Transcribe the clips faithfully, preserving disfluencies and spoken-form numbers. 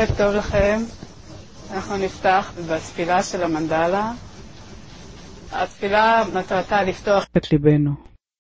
ערב טוב לכם. אנחנו נפתח בתפילה של המנדלה. התפילה מטרתה לפתוח את ליבנו.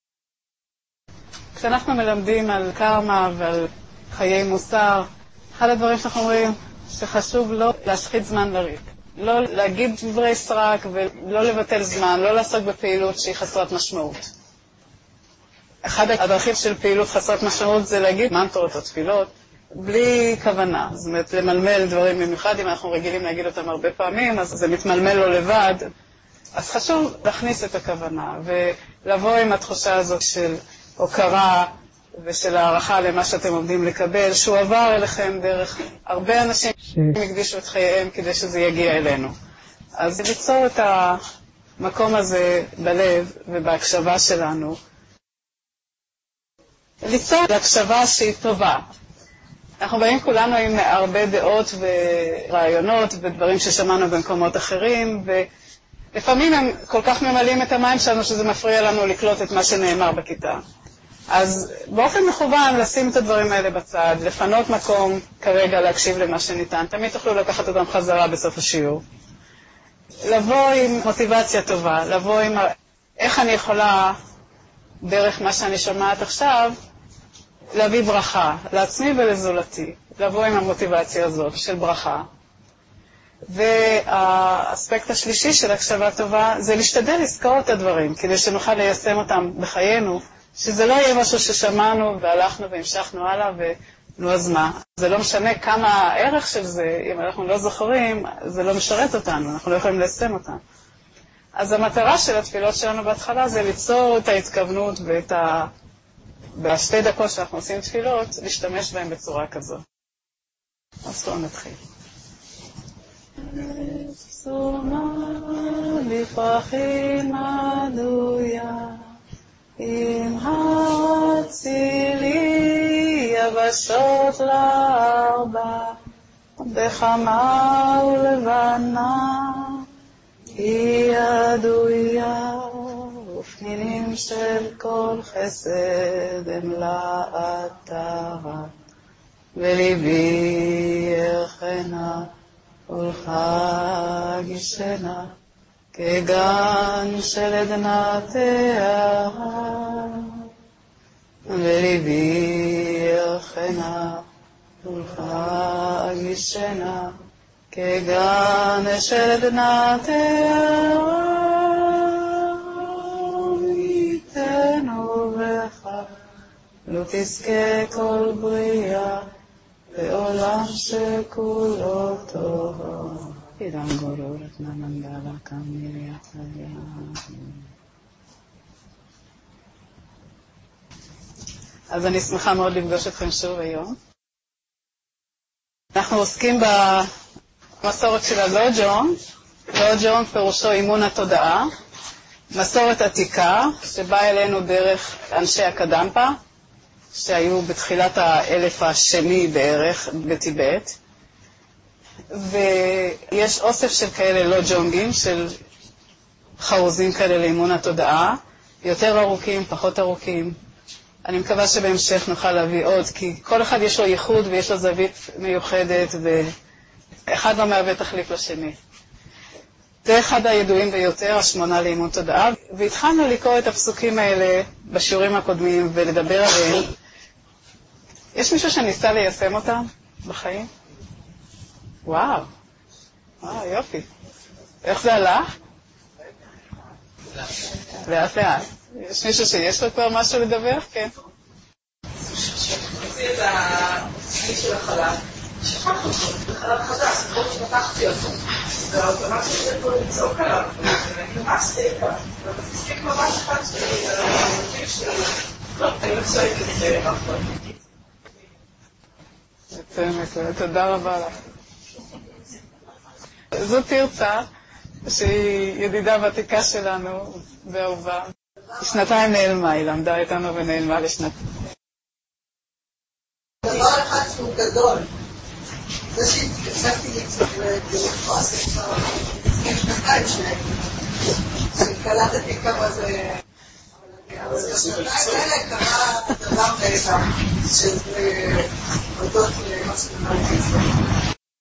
כשאנחנו מלמדים על קרמה ועל חיי מוסר, אחד הדברים שאנחנו אומרים שחשוב לא להשחית זמן לריק. לא להגיד דברי סרק ולא לבטל זמן, לא לעסוק בפעילות שהיא חסרת משמעות. אחד הדרכים של פעילות חסרת משמעות זה להגיד מנטרות או תפילות בלי כוונה. זאת אומרת, למלמל דברים במיוחד, אם אנחנו רגילים להגיד אותם הרבה פעמים, אז זה מתמלמל לו לבד. אז חשוב להכניס את הכוונה ולבוא עם התחושה הזאת של הוקרה ושל הערכה למה שאתם עומדים לקבל, שהוא עבר אליכם דרך הרבה אנשים שהקדישו את חייהם כדי שזה יגיע אלינו. אז ליצור את המקום הזה בלב ובהקשבה שלנו, ליצור הקשבה שהיא טובה. אנחנו באים כולנו עם הרבה דעות ורעיונות ודברים ששמענו במקומות אחרים, ולפעמים הם כל כך ממלאים את המים שלנו שזה מפריע לנו לקלוט את מה שנאמר בכיתה. אז באופן מכוון לשים את הדברים האלה בצד, לפנות מקום כרגע להקשיב למה שניתן. תמיד תוכלו לקחת אותם חזרה בסוף השיעור. לבוא עם מוטיבציה טובה, לבוא עם איך אני יכולה דרך מה שאני שומעת עכשיו להביא ברכה לעצמי ולזולתי, לבוא עם המוטיבציה הזאת של ברכה. והאספקט השלישי של הקשבה טובה זה להשתדל לזכור את הדברים כדי שנוכל ליישם אותם בחיינו, שזה לא יהיה משהו ששמענו והלכנו והמשכנו הלאה ונו אז מה. זה לא משנה כמה הערך של זה, אם אנחנו לא זוכרים, זה לא משרת אותנו, אנחנו לא יכולים ליישם אותם. אז המטרה של התפילות שלנו בהתחלה זה ליצור את ההתכוונות ואת ה... בשתי דקות שאנחנו עושים תפילות, להשתמש בהם בצורה כזו. אז בואו נתחיל. סומה לפרחים עדויה, עם הצילי יבשות לארבע, בחמה ולבנה, היא עדויה, ופנינים של כל חסד הם לעטרה, וליבי ירחנה ולך גישנה, כגן של עדנה טהרה, וליבי ירחנה ולך גישנה, כגן של עדנה טהרה. לא תזכה כל בריאה בעולם שכולו טוב. אידם גורור את נמנדלה כמיליית עליה. אז אני שמחה מאוד לפגוש אתכם שוב היום. אנחנו עוסקים במסורת של הלוג'ון. לוג'ון פירושו אימון התודעה. מסורת עתיקה שבאה אלינו דרך אנשי הקדמפה, שהיו בתחילת האלף השני בערך בטיבט, ויש אוסף של כאלה לא ג'ונגים, של חרוזים כאלה לאימון התודעה, יותר ארוכים, פחות ארוכים. אני מקווה שבהמשך נוכל להביא עוד, כי כל אחד יש לו ייחוד ויש לו זווית מיוחדת, ואחד לא מהווה תחליף לשני. זה אחד הידועים ביותר, השמונה לאימון תודעה, והתחלנו לקרוא את הפסוקים האלה בשיעורים הקודמים ולדבר עליהם. יש מישהו שניסה ליישם אותם בחיים? וואו, וואו, יופי. איך זה הלך? לאט לאט. יש מישהו שיש לו כבר משהו לדבר? כן. עשיתי את הסניף של החלל, שכחתי אותו, בחלל חדש, כל שפתחתי אותו. והאוטומט שזה פה לצעוק עליו, ונמאסתי את זה, ואתה תספיק ממש אחד שלי, על המוטיב שלי, לא, אני לא צועק את זה, מצוין, תודה רבה לך. זו תרצה, שהיא ידידה ותיקה שלנו ואהובה. שנתיים נעלמה, היא למדה איתנו ונעלמה לשנתיים. דבר אחד שהוא גדול, זה שהתקשבתי לתפוס את השנתיים שלהם, שקלטתי כמה זה... אבל בשנתיים האלה קרה דבר בעצם, שזה הודות למה שקרה.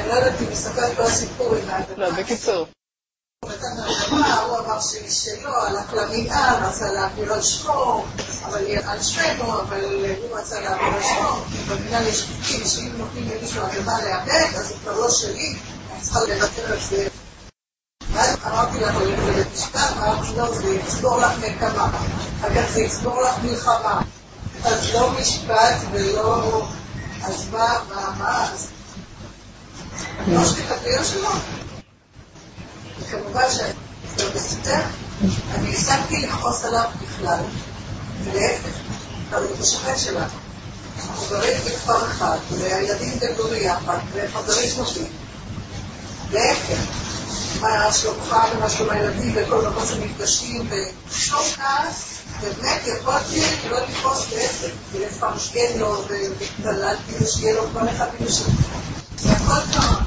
אני לא יודעת אם מספר כל הסיפור עם האדמה. לא, בקיצור. הוא נתן האדמה, הוא אמר שהיא שלו, הלך למנהל, רצה להעביר על שמו, אבל על שמנו, אבל הוא רצה להעביר על שמו, כי במנהל יש חוקים שאם נותנים למישהו אדמה להיאבק, אז הוא כבר לא שלי, אני צריכה לוותר על זה. ואז אמרתי לה, הולך לבית משפט, אמרתי לו, זה יצבור לך נקמה, אגב זה יצבור לך מלחמה, אז לא משפט ולא, אז מה, מה, מה, אז לא שתקפיר שלו. וכמובן שאני לא בסתר, אני הסקתי לכעוס עליו בכלל, ולהפך, אבל הוא השכן שלנו. אנחנו גרים בכפר אחד, והילדים גדלו ביחד, וחברים שלושים. להפך, מה שלומך ומה שלום הילדים, וכל מקום שמפגשים, ושום כעס, באמת יכולתי לא לכעוס בעסק, ולפרשגן לו, ודללתי לו שיהיה לו כל אחד בשם. זה הכל קרה.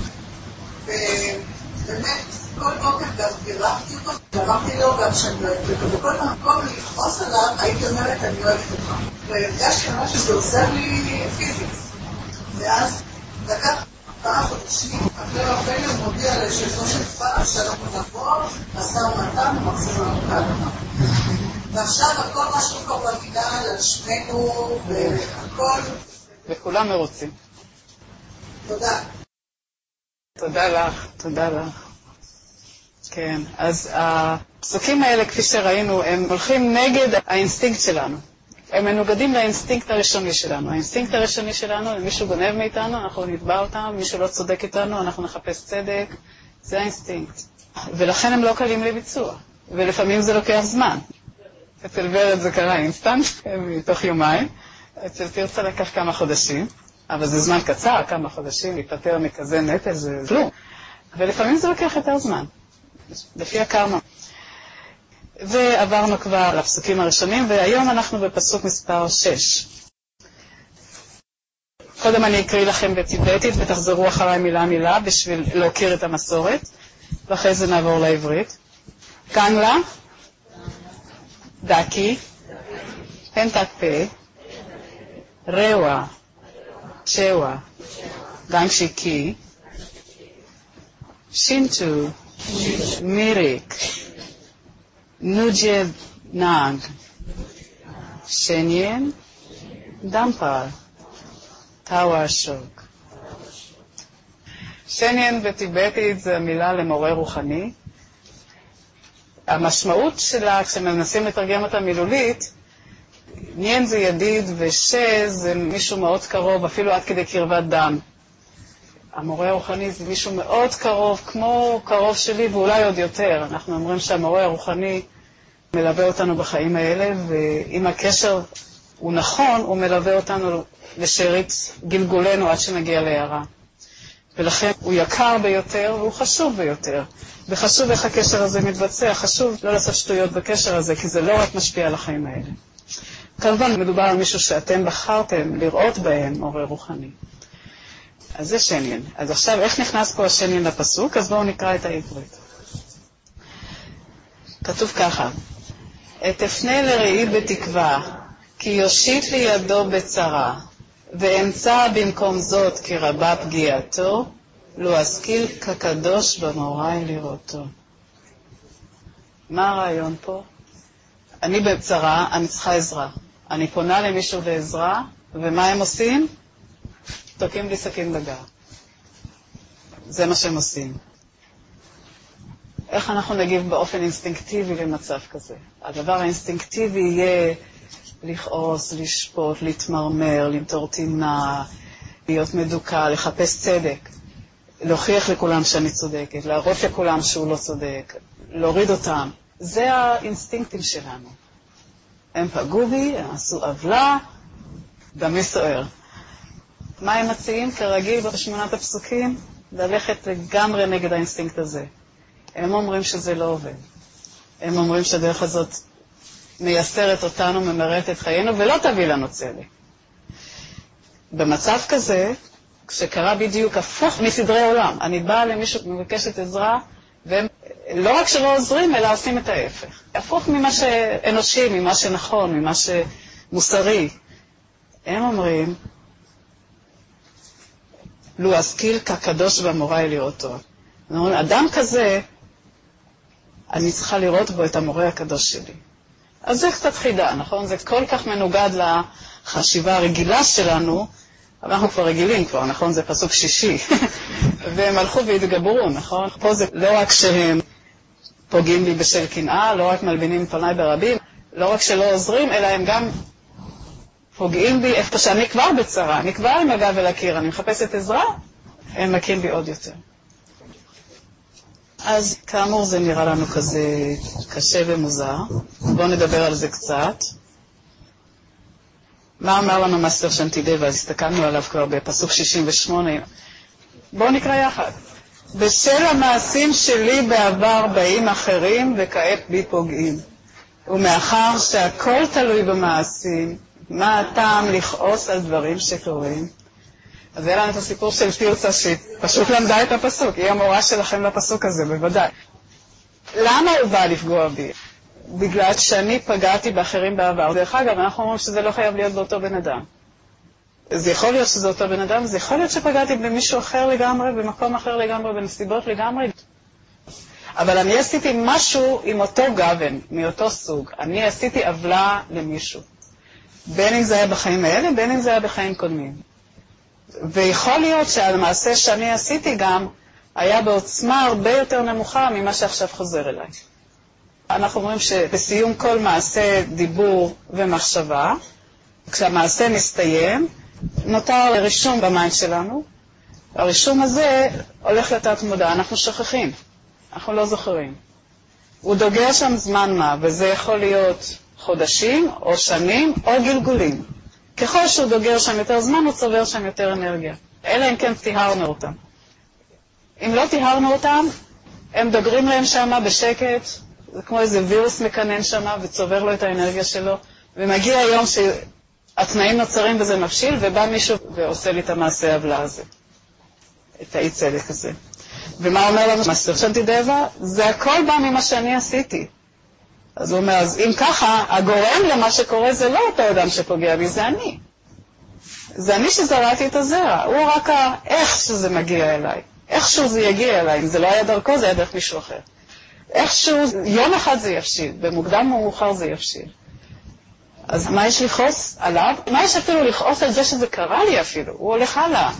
ובאמת, כל בוקר גם גירחתי אותו, ואמרתי לו גם שאני אוהבת אותו, וכל מקום לכעוס עליו, הייתי אומרת, אני אוהבת אותך. והרגשתי ממש שזה עוזר לי פיזית. ואז לקח כמה חודשים, אחרי הרבה יום מודיע לשלטון של פעם, שאנחנו נבוא, משא ומתן ומחזיר לנו כאדמה. ועכשיו הכל משהו כבר במנהל, על שמנו, והכל. וכולם מרוצים. תודה. תודה לך, תודה לך. כן, אז הפסוקים האלה, כפי שראינו, הם הולכים נגד האינסטינקט שלנו. הם מנוגדים לאינסטינקט הראשוני שלנו. האינסטינקט הראשוני שלנו, אם מישהו גונב מאיתנו, אנחנו נתבע אותם, מישהו לא צודק איתנו, אנחנו נחפש צדק. זה האינסטינקט. ולכן הם לא קלים לביצוע. ולפעמים זה לוקח זמן. אצל ורד זה קרה אינסטנט, מתוך יומיים. אצל תרצה לקח כמה חודשים, אבל זה זמן קצר, כמה חודשים, להיפטר מכזה נטל, זה כלום. ולפעמים זה לוקח יותר זמן, לפי הקרמה. ועברנו כבר לפסוקים הראשונים, והיום אנחנו בפסוק מספר שש. קודם אני אקריא לכם בטיבטית, ותחזרו אחריי מילה מילה, בשביל להכיר את המסורת, ואחרי זה נעבור לעברית. קנגלה, דקי, פנטקפה, רוע, צ'ווה, גנשיקי, שינטו, מיריק, נוג'ב נאג, שניין, דמפר, טאווה שוק. שניין בטיבטית זה המילה למורה רוחני. המשמעות שלה, כשמנסים לתרגם אותה מילולית, ניין זה ידיד ושז זה מישהו מאוד קרוב, אפילו עד כדי קרבת דם. המורה הרוחני זה מישהו מאוד קרוב, כמו קרוב שלי ואולי עוד יותר. אנחנו אומרים שהמורה הרוחני מלווה אותנו בחיים האלה, ואם הקשר הוא נכון, הוא מלווה אותנו לשארית גלגולנו עד שנגיע להערה. ולכן הוא יקר ביותר והוא חשוב ביותר. וחשוב איך הקשר הזה מתבצע, חשוב לא לעשות שטויות בקשר הזה, כי זה לא רק משפיע על החיים האלה. כמובן מדובר על מישהו שאתם בחרתם לראות בהם מורה רוחני. אז זה שניין. אז עכשיו איך נכנס פה השניין לפסוק? אז בואו נקרא את העברית. כתוב ככה, את אפנה לראי בתקווה, כי יושיט לי ידו בצרה, ואמצא במקום זאת כי רבה פגיעתו, לא אשכיל כקדוש במוראי לראותו. מה הרעיון פה? אני בצרה, אני צריכה עזרה. אני פונה למישהו בעזרה, ומה הם עושים? תוקעים לי סכין בגר. זה מה שהם עושים. איך אנחנו נגיב באופן אינסטינקטיבי למצב כזה? הדבר האינסטינקטיבי יהיה לכעוס, לשפוט, להתמרמר, למתור טינה, להיות מדוקה, לחפש צדק, להוכיח לכולם שאני צודקת, להראות לכולם שהוא לא צודק, להוריד אותם. זה האינסטינקטים שלנו. הם פגעו בי, הם עשו עוולה, דמי סוער. מה הם מציעים כרגיל בשמונת הפסוקים? ללכת לגמרי נגד האינסטינקט הזה. הם אומרים שזה לא עובד. הם אומרים שהדרך הזאת מייסרת אותנו, ממראת את חיינו, ולא תביא לנו צדק. במצב כזה, כשקרה בדיוק הפוך מסדרי עולם, אני באה למישהו ומבקשת עזרה, והם לא רק שלא עוזרים, אלא עושים את ההפך. הפוך ממה שאנושי, ממה שנכון, ממה שמוסרי. הם אומרים, לו אשכיל כקדוש במוראי לראותו. אומרים, אדם כזה, אני צריכה לראות בו את המורה הקדוש שלי. אז זה קצת חידה, נכון? זה כל כך מנוגד לחשיבה הרגילה שלנו, אבל אנחנו כבר רגילים כבר, נכון? זה פסוק שישי. והם הלכו והתגברו, נכון? פה זה לא רק שהם פוגעים לי בשל קנאה, לא רק מלבינים פניי ברבים, לא רק שלא עוזרים, אלא הם גם פוגעים בי איפה שאני כבר בצרה, אני כבר עם הגב אל הקיר, אני מחפשת עזרה, הם מכים בי עוד יותר. אז כאמור זה נראה לנו כזה קשה ומוזר. בואו נדבר על זה קצת. מה אמר לנו מאסטר שנטידבה? אז הסתכלנו עליו כבר בפסוק שישים ושמונה. בואו נקרא יחד. בשל המעשים שלי בעבר באים אחרים וכעת בי פוגעים. ומאחר שהכל תלוי במעשים, מה הטעם לכעוס על דברים שקורים? אז היה לנו את הסיפור של תרצה שפשוט למדה את הפסוק, היא המורה שלכם לפסוק הזה, בוודאי. למה הוא בא לפגוע בי? בגלל שאני פגעתי באחרים בעבר. דרך אגב, אנחנו אומרים שזה לא חייב להיות באותו בן אדם. זה יכול להיות שזה אותו בן אדם, זה יכול להיות שפגעתי במישהו אחר לגמרי, במקום אחר לגמרי, בנסיבות לגמרי. אבל אני עשיתי משהו עם אותו גוון, מאותו סוג. אני עשיתי עוולה למישהו. בין אם זה היה בחיים האלה, בין אם זה היה בחיים קודמים. ויכול להיות שהמעשה שאני עשיתי גם היה בעוצמה הרבה יותר נמוכה ממה שעכשיו חוזר אליי. אנחנו אומרים שבסיום כל מעשה דיבור ומחשבה, כשהמעשה מסתיים, נותר רישום במיינד שלנו. הרישום הזה הולך לתת מודע, אנחנו שוכחים, אנחנו לא זוכרים. הוא דוגר שם זמן מה, וזה יכול להיות חודשים או שנים או גלגולים. ככל שהוא דוגר שם יותר זמן, הוא צובר שם יותר אנרגיה. אלא אם כן תיהרנו אותם. אם לא תיהרנו אותם, הם דוגרים להם שם בשקט, זה כמו איזה וירוס מקנן שם וצובר לו את האנרגיה שלו, ומגיע היום שהתנאים נוצרים וזה מבשיל, ובא מישהו ועושה לי את המעשה העוולה הזה. את האי צדק הזה. ומה אומר לנו מאסטר שנטידבה? זה הכל בא ממה שאני עשיתי. אז הוא אומר, אז אם ככה, הגורם למה שקורה זה לא אותו אדם שפוגע בי, זה אני. זה אני שזרעתי את הזרע. הוא רק איך שזה מגיע אליי. איכשהו זה יגיע אליי. אם זה לא היה דרכו, זה היה דרך מישהו אחר. איכשהו, יום אחד זה יפשיל. במוקדם או מאוחר זה יפשיל. אז מה יש לכעוס עליו? מה יש אפילו לכעוס על זה שזה קרה לי אפילו? הוא הולך הלאה.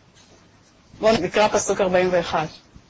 בואו נקרא פסוק ארבעים ואחת.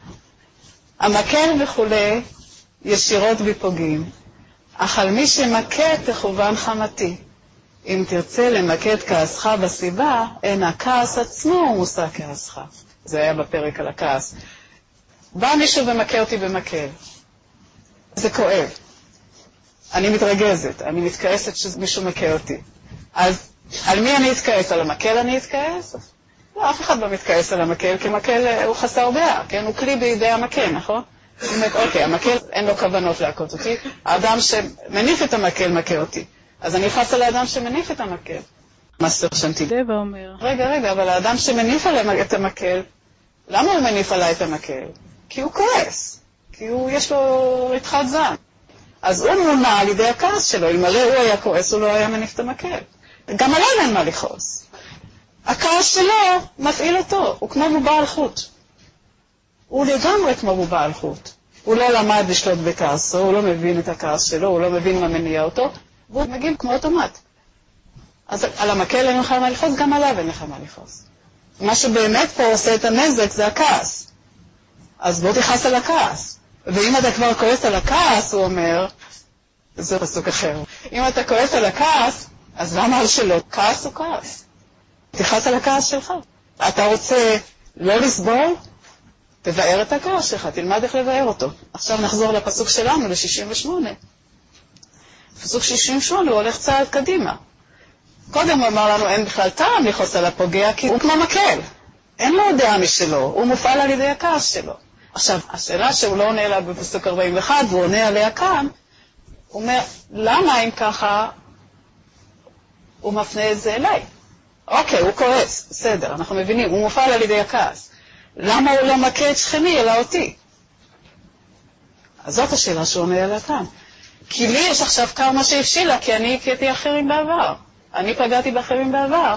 המקל וכולי ישירות בי פוגעים. אך על מי שמכה תכוון חמתי. אם תרצה למקד כעסך בסיבה, אין הכעס עצמו הוא מושא כעסך. זה היה בפרק על הכעס. בא מישהו ומכה אותי במקל. זה כואב. אני מתרגזת, אני מתכעסת שמישהו מכה אותי. אז על מי אני אתכעס? על המקל אני אתכעס? לא, אף אחד לא מתכעס על המקל, כי מקל הוא חסר דעה, כן? הוא כלי בידי המקל, נכון? זאת אומרת, אוקיי, המקל אין לו כוונות להכות אותי, האדם שמניף את המקל מכה אותי, אז אני חס על האדם שמניף את המקל. מאסטר שנטידבה אומר, רגע, רגע, אבל האדם שמניף עליי את המקל, למה הוא מניף עליי את המקל? כי הוא כועס, כי הוא, יש לו רתחת זעם. אז הוא מונע על ידי הכעס שלו, אלמלא הוא היה כועס, הוא לא היה מניף את המקל. גם עליו אין מה לכעוס. הכעס שלו מפעיל אותו, הוא כמו מבעל חוט. הוא לגמרי כמו מבעל חוט. הוא לא למד לשלוט בכעסו, הוא לא מבין את הכעס שלו, הוא לא מבין מה מניע אותו, והוא מגיב כמו אוטומט. אז על המקל אין לך מה לכעוס, גם עליו אין לך מה לכעוס. מה שבאמת פה עושה את הנזק זה הכעס. אז בוא תכעס על הכעס. ואם אתה כבר כועס על הכעס, הוא אומר, זה פסוק אחר. אם אתה כועס על הכעס, אז למה על שלו? כעס הוא כעס. תכעס על הכעס שלך. אתה רוצה לא לסבול? תבאר את הכעס שלך, תלמד איך לבאר אותו. עכשיו נחזור לפסוק שלנו, ל-שישים ושמונה. פסוק שישים ושמונה הוא הולך צעד קדימה. קודם הוא אמר לנו, אין בכלל טעם לכעוס על הפוגע, כי הוא כמו מקל. אין לו דעה משלו, הוא מופעל על ידי הכעס שלו. עכשיו, השאלה שהוא לא עונה לה בפסוק ארבעים ואחת, והוא עונה עליה כאן, הוא אומר, למה אם ככה הוא מפנה את זה אליי? אוקיי, הוא כועס, בסדר, אנחנו מבינים, הוא מופעל על ידי הכעס. למה הוא לא מכה את שכני אלא אותי? אז זאת השאלה שהוא עונה עליה כאן. כי לי יש עכשיו כמה שהפשילה, כי אני הכיתי אחרים בעבר. אני פגעתי באחרים בעבר,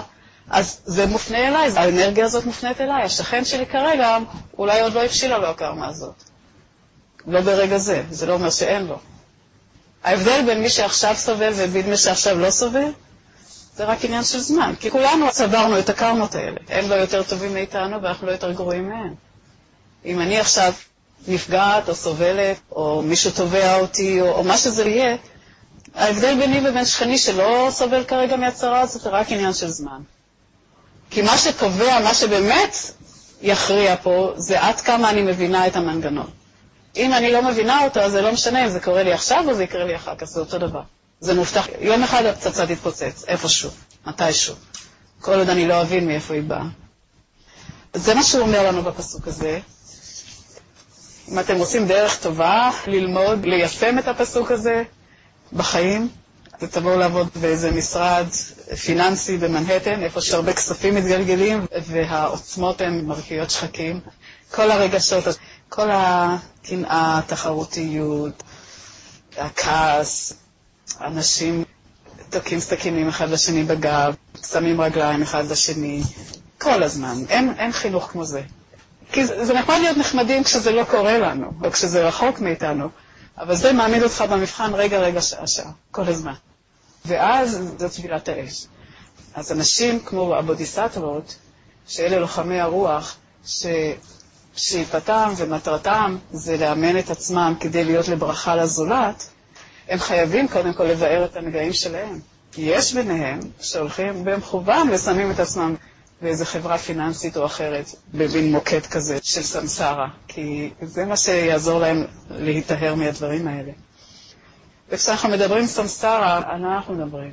אז זה מופנה אליי, האנרגיה הזאת מופנית אליי. השכן שלי כרגע, אולי עוד לא הפשילה לו הקרמה הזאת. לא ברגע זה, זה לא אומר שאין לו. ההבדל בין מי שעכשיו סובל ובין מי שעכשיו לא סובל, זה רק עניין של זמן. כי כולנו צברנו את הקרמות האלה. הם לא יותר טובים מאיתנו ואנחנו לא יותר גרועים מהם. אם אני עכשיו נפגעת או סובלת, או מישהו תובע אותי, או, או מה שזה יהיה, ההבדל ביני ובין שכני שלא סובל כרגע מהצרה הזאת, זה רק עניין של זמן. כי מה שקובע, מה שבאמת יכריע פה, זה עד כמה אני מבינה את המנגנון. אם אני לא מבינה אותו, אז זה לא משנה אם זה קורה לי עכשיו או זה יקרה לי אחר כך, זה אותו דבר. זה מובטח, יום אחד הפצצה תתפוצץ, איפשהו, מתישהו. כל עוד אני לא אבין מאיפה היא באה. זה מה שהוא אומר לנו בפסוק הזה. אם אתם רוצים דרך טובה ללמוד, ליישם את הפסוק הזה בחיים, אז תבואו לעבוד באיזה משרד פיננסי במנהטן, איפה שהרבה כספים מתגלגלים, והעוצמות הן מרקיעות שחקים. כל הרגשות, כל הקנאה, התחרותיות, הכעס, אנשים תוקעים סכינים אחד לשני בגב, שמים רגליים אחד לשני, כל הזמן. אין, אין חינוך כמו זה. כי זה, זה נחמד להיות נחמדים כשזה לא קורה לנו, או כשזה רחוק מאיתנו, אבל זה מעמיד אותך במבחן רגע, רגע, שעה, שעה, כל הזמן. ואז זאת טבילת האש. אז אנשים כמו הבודיסטוות, שאלה לוחמי הרוח, ש... שאיפתם ומטרתם זה לאמן את עצמם כדי להיות לברכה לזולת, הם חייבים קודם כל לבאר את הנגעים שלהם. יש ביניהם שהולכים במכוון ושמים את עצמם באיזו חברה פיננסית או אחרת, בבין מוקד כזה של סמסרה, כי זה מה שיעזור להם להיטהר מהדברים האלה. וכשאנחנו מדברים סמסרה, על מה אנחנו מדברים?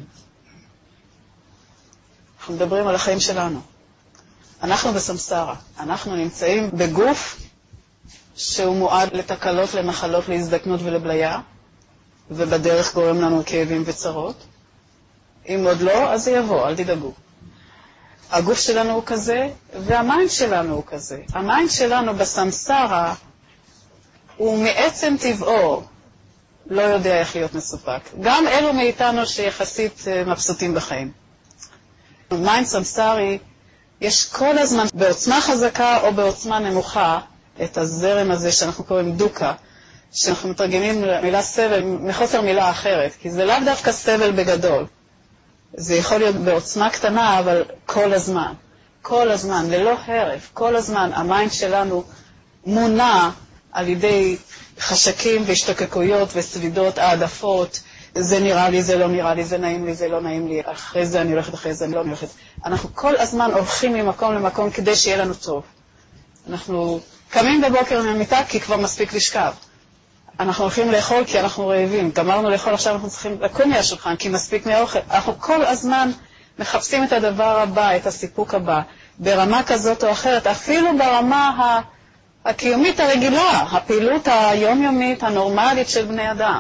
אנחנו מדברים על החיים שלנו. אנחנו בסמסרה. אנחנו נמצאים בגוף שהוא מועד לתקלות, למחלות, להזדקנות ולבליה, ובדרך גורם לנו כאבים וצרות. אם עוד לא, אז זה יבוא, אל תדאגו. הגוף שלנו הוא כזה, והמיינד שלנו הוא כזה. המיינד שלנו בסמסרה הוא מעצם טבעו לא יודע איך להיות מסופק. גם אלו מאיתנו שיחסית מבסוטים בחיים. מיינד סמסרי, יש כל הזמן בעוצמה חזקה או בעוצמה נמוכה את הזרם הזה שאנחנו קוראים דוקה, שאנחנו מתרגמים מילה סבל מחוסר מילה אחרת, כי זה לאו דווקא סבל בגדול. זה יכול להיות בעוצמה קטנה, אבל כל הזמן, כל הזמן, ללא הרף, כל הזמן המיינד שלנו מונע על ידי חשקים והשתוקקויות וסבידות, העדפות, זה נראה לי, זה לא נראה לי, זה נעים לי, זה לא נעים לי, אחרי זה אני הולכת, אחרי זה אני לא הולכת. אנחנו כל הזמן הולכים ממקום למקום כדי שיהיה לנו טוב. אנחנו קמים בבוקר מהמיטה כי כבר מספיק לשכב. אנחנו הולכים לאכול כי אנחנו רעבים. גמרנו לאכול, עכשיו אנחנו צריכים לקום מהשולחן כי מספיק מהאוכל. אנחנו כל הזמן מחפשים את הדבר הבא, את הסיפוק הבא, ברמה כזאת או אחרת, אפילו ברמה הקיומית הרגילה, הפעילות היומיומית הנורמלית של בני אדם.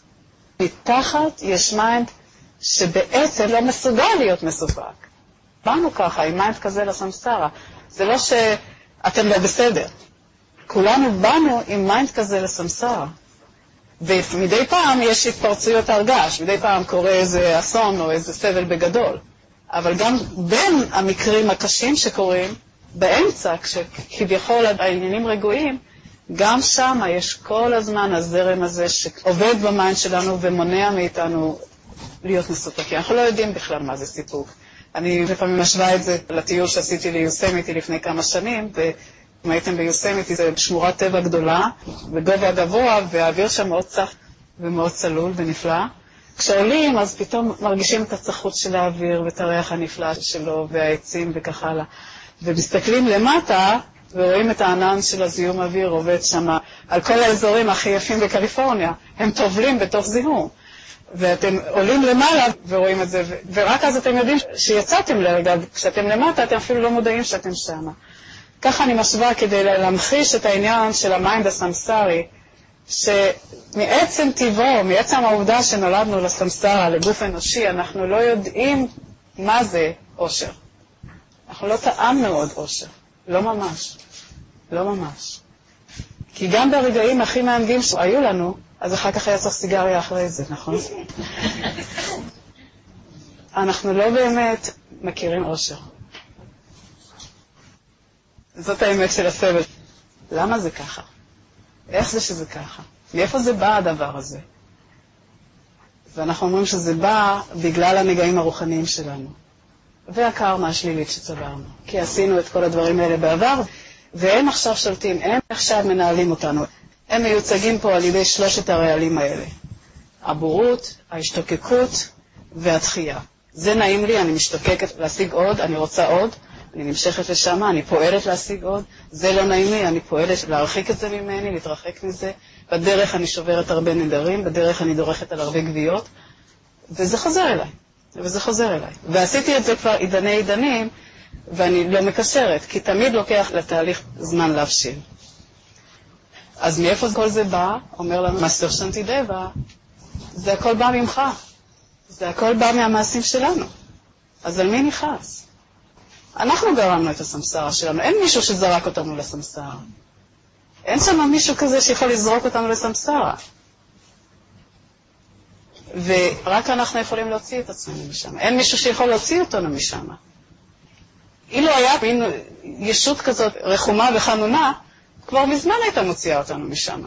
מתחת יש מיינד שבעצם לא מסוגל להיות מסופק. באנו ככה, עם מיינד כזה לסמסרה. זה לא שאתם לא בסדר. כולנו באנו עם מיינד כזה לסמסרה. ומדי פעם יש התפרצויות הרגש, מדי פעם קורה איזה אסון או איזה סבל בגדול. אבל גם בין המקרים הקשים שקורים, באמצע, כשכביכול העניינים רגועים, גם שם יש כל הזמן הזרם הזה שעובד במיינד שלנו ומונע מאיתנו להיות מסופקים. אנחנו לא יודעים בכלל מה זה סיפוק. אני לפעמים משווה את זה לטיול שעשיתי ליוסמיטי לפני כמה שנים, ואם הייתם ביוסמיטי זה שמורת טבע גדולה, בגובה גבוה, והאוויר שם מאוד צח ומאוד צלול ונפלא. כשעולים אז פתאום מרגישים את הצחות של האוויר ואת הריח הנפלא שלו והעצים וכך הלאה. ומסתכלים למטה ורואים את הענן של הזיהום האוויר עובד שם על כל האזורים הכי יפים בקליפורניה. הם טובלים בתוך זיהום. ואתם עולים למעלה ורואים את זה, ורק אז אתם יודעים שיצאתם לרגע, כשאתם למטה אתם אפילו לא מודעים שאתם שם. ככה אני משווה כדי להמחיש את העניין של המיינד הסמסרי, שמעצם טבעו, מעצם העובדה שנולדנו לסמסרה, לגוף אנושי, אנחנו לא יודעים מה זה אושר. אנחנו לא טעמנו עוד אושר. לא ממש. לא ממש. כי גם ברגעים הכי מענגים שהיו לנו, אז אחר כך היה צריך סיגריה אחרי זה, נכון? אנחנו לא באמת מכירים אושר. זאת האמת של הסבל. למה זה ככה? איך זה שזה ככה? מאיפה זה בא הדבר הזה? ואנחנו אומרים שזה בא בגלל הנגעים הרוחניים שלנו. והקרמה השלילית שצברנו. כי עשינו את כל הדברים האלה בעבר, והם עכשיו שולטים, הם עכשיו מנהלים אותנו. הם מיוצגים פה על ידי שלושת הרעלים האלה. הבורות, ההשתוקקות והתחייה. זה נעים לי, אני משתוקקת להשיג עוד, אני רוצה עוד, אני נמשכת לשם, אני פועלת להשיג עוד. זה לא נעים לי, אני פועלת להרחיק את זה ממני, להתרחק מזה. בדרך אני שוברת הרבה נדרים, בדרך אני דורכת על הרבה גוויות, וזה חוזר אליי. וזה חוזר אליי. ועשיתי את זה כבר עידני עידנים, ואני לא מקשרת, כי תמיד לוקח לתהליך זמן להבשיל. אז מאיפה כל זה בא? אומר לנו מאסטר שנטידבה, זה הכל בא ממך. זה הכל בא מהמעשים שלנו. אז על מי נכנס? אנחנו גרמנו את הסמסרה שלנו. אין מישהו שזרק אותנו לסמסרה. אין שם מישהו כזה שיכול לזרוק אותנו לסמסרה. ורק אנחנו יכולים להוציא את עצמנו משם. אין מישהו שיכול להוציא אותנו משם. אילו היה מין ישות כזאת רחומה וחנונה, כבר מזמן הייתה מוציאה אותנו משם.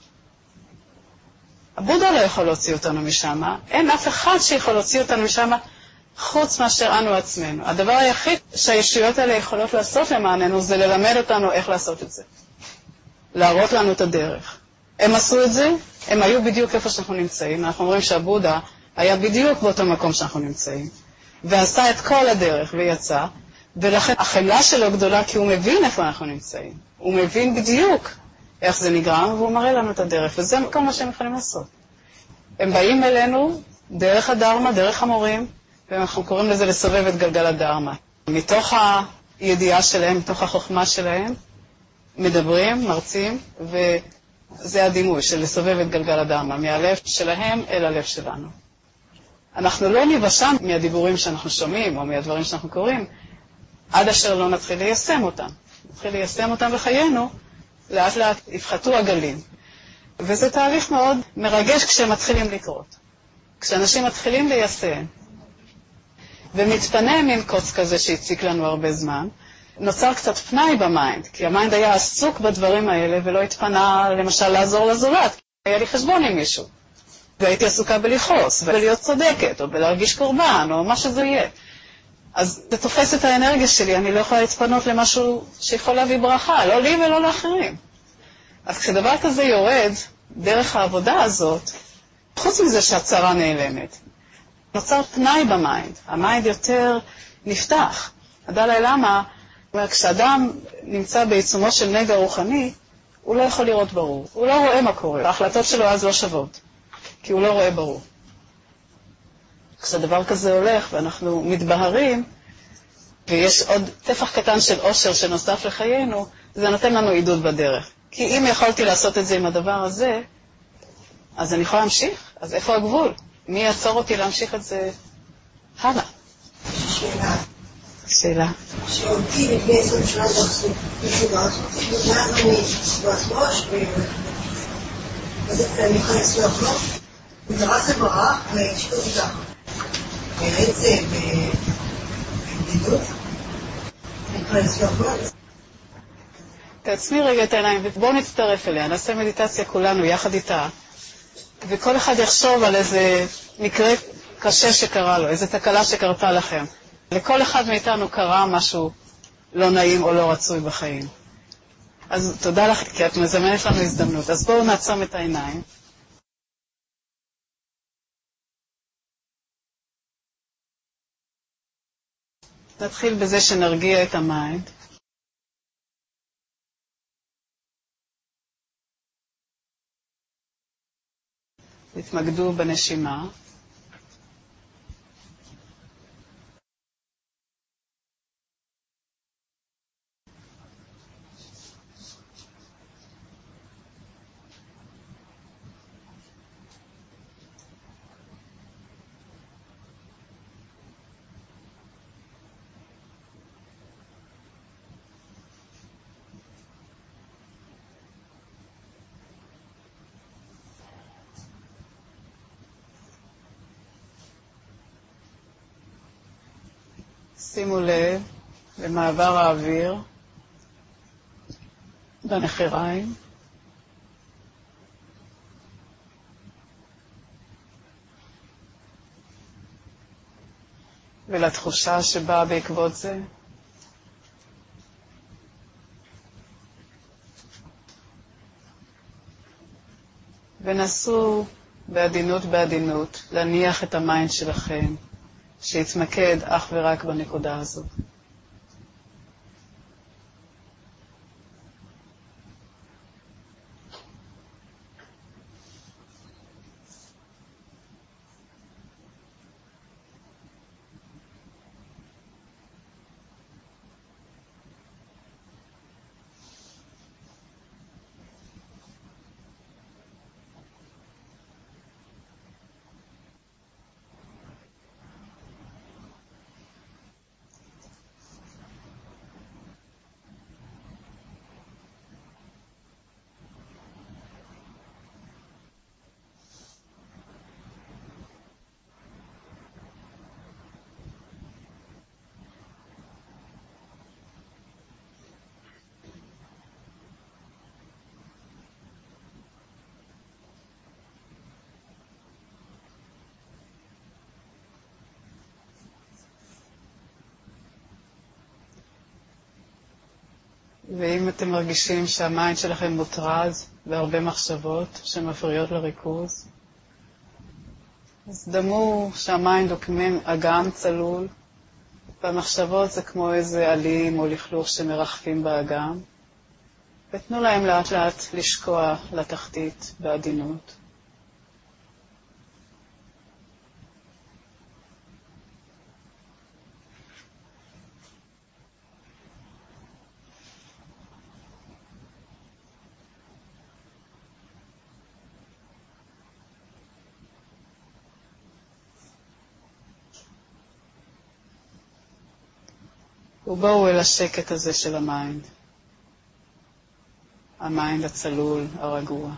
הבודה לא יכול להוציא אותנו משם. אין אף אחד שיכול להוציא אותנו משם חוץ מאשר אנו עצמנו. הדבר היחיד שהישויות האלה יכולות לעשות למעננו זה ללמד אותנו איך לעשות את זה. להראות לנו את הדרך. הם עשו את זה, הם היו בדיוק איפה שאנחנו נמצאים. אנחנו אומרים שהבודה היה בדיוק באותו מקום שאנחנו נמצאים. ועשה את כל הדרך ויצא, ולכן החמלה שלו גדולה כי הוא מבין איפה אנחנו נמצאים. הוא מבין בדיוק איך זה נגרם, והוא מראה לנו את הדרך, וזה כל מה שהם יכולים לעשות. הם באים אלינו דרך הדרמה, דרך המורים, ואנחנו קוראים לזה לסובב את גלגל הדרמה. מתוך הידיעה שלהם, מתוך החוכמה שלהם, מדברים, מרצים, וזה הדימוי של לסובב את גלגל הדרמה, מהלב שלהם אל הלב שלנו. אנחנו לא ניוושע מהדיבורים שאנחנו שומעים, או מהדברים שאנחנו קוראים, עד אשר לא נתחיל ליישם אותם. נתחיל ליישם אותם בחיינו, לאט לאט יפחתו הגלים. וזה תהליך מאוד מרגש כשהם מתחילים לקרות. כשאנשים מתחילים ליישם, ומתפנה מין קוץ כזה שהציק לנו הרבה זמן, נוצר קצת פנאי במיינד, כי המיינד היה עסוק בדברים האלה, ולא התפנה למשל לעזור לזולת, כי היה לי חשבון עם מישהו. והייתי עסוקה בלכעוס, ולהיות צודקת, או בלהרגיש קורבן, או מה שזה יהיה. אז זה תופס את האנרגיה שלי, אני לא יכולה להתפנות למשהו שיכול להביא ברכה, לא לי ולא לאחרים. אז כשדבר כזה יורד, דרך העבודה הזאת, חוץ מזה שהצרה נעלמת, נוצר פנאי במיינד, המיינד יותר נפתח. הדלי למה, כשאדם נמצא בעיצומו של נגע רוחני, הוא לא יכול לראות ברור, הוא לא רואה מה קורה, ההחלטות שלו אז לא שוות, כי הוא לא רואה ברור. כשדבר כזה הולך ואנחנו מתבהרים, ויש עוד טפח קטן של אושר שנוסף לחיינו, זה נותן לנו עידוד בדרך. כי אם יכולתי לעשות את זה עם הדבר הזה, אז אני יכולה להמשיך. אז איפה הגבול? מי יעצור אותי להמשיך את זה הלאה? שאלה. שאלה. שאותי לפני עשרים שנה דחסו משוגע הזאת, ואז אני סברת ראש, ואני יכולה לסלוח לו, ודרס לברח, והשקעות איתך. בעצם, בדידות, אני יכולה לסלוח לו. תעצמי רגע את העיניים, ובואו נצטרף אליה, נעשה מדיטציה כולנו יחד איתה, וכל אחד יחשוב על איזה מקרה קשה שקרה לו, איזה תקלה שקרתה לכם. לכל אחד מאיתנו קרה משהו לא נעים או לא רצוי בחיים. אז תודה לך, כי את מזמנת לנו הזדמנות. אז בואו נעצום את העיניים. נתחיל בזה שנרגיע את המיינד. תתמקדו בנשימה. שימו לב למעבר האוויר בנחיריים. ולתחושה שבאה בעקבות זה. ונסו בעדינות בעדינות להניח את המיינד שלכם, שיתמקד אך ורק בנקודה הזאת. ואם אתם מרגישים שהמיינד שלכם מוטרד בהרבה מחשבות שמפריעות לריכוז, אז דמו שהמיינד הוא כמין אגם צלול, והמחשבות זה כמו איזה עלים או לכלוך שמרחפים באגם, ותנו להם לאט לאט לשקוע לתחתית בעדינות. ובואו אל השקט הזה של המיינד, המיינד הצלול, הרגוע.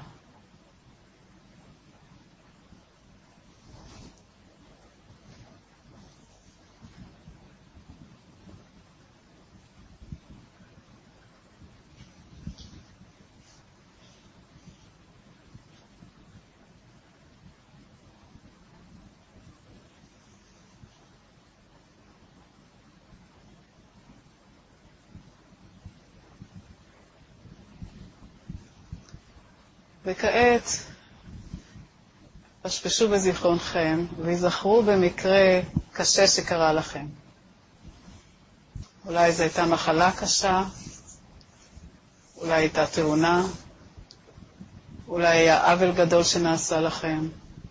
וכעת פשפשו בזיכרונכם ויזכרו במקרה קשה שקרה לכם. אולי זו הייתה מחלה קשה, אולי הייתה תאונה, אולי היה עוול גדול שנעשה לכם,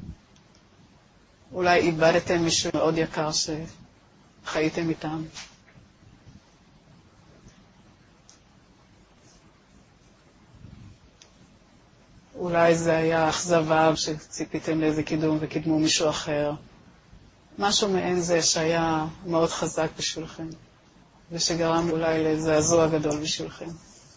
אולי איבדתם מישהו מאוד יקר שחייתם איתם. אולי זה היה אכזבה שציפיתם לאיזה קידום וקידמו מישהו אחר. משהו מעין זה שהיה מאוד חזק בשבילכם, ושגרם אולי לזעזוע גדול בשבילכם.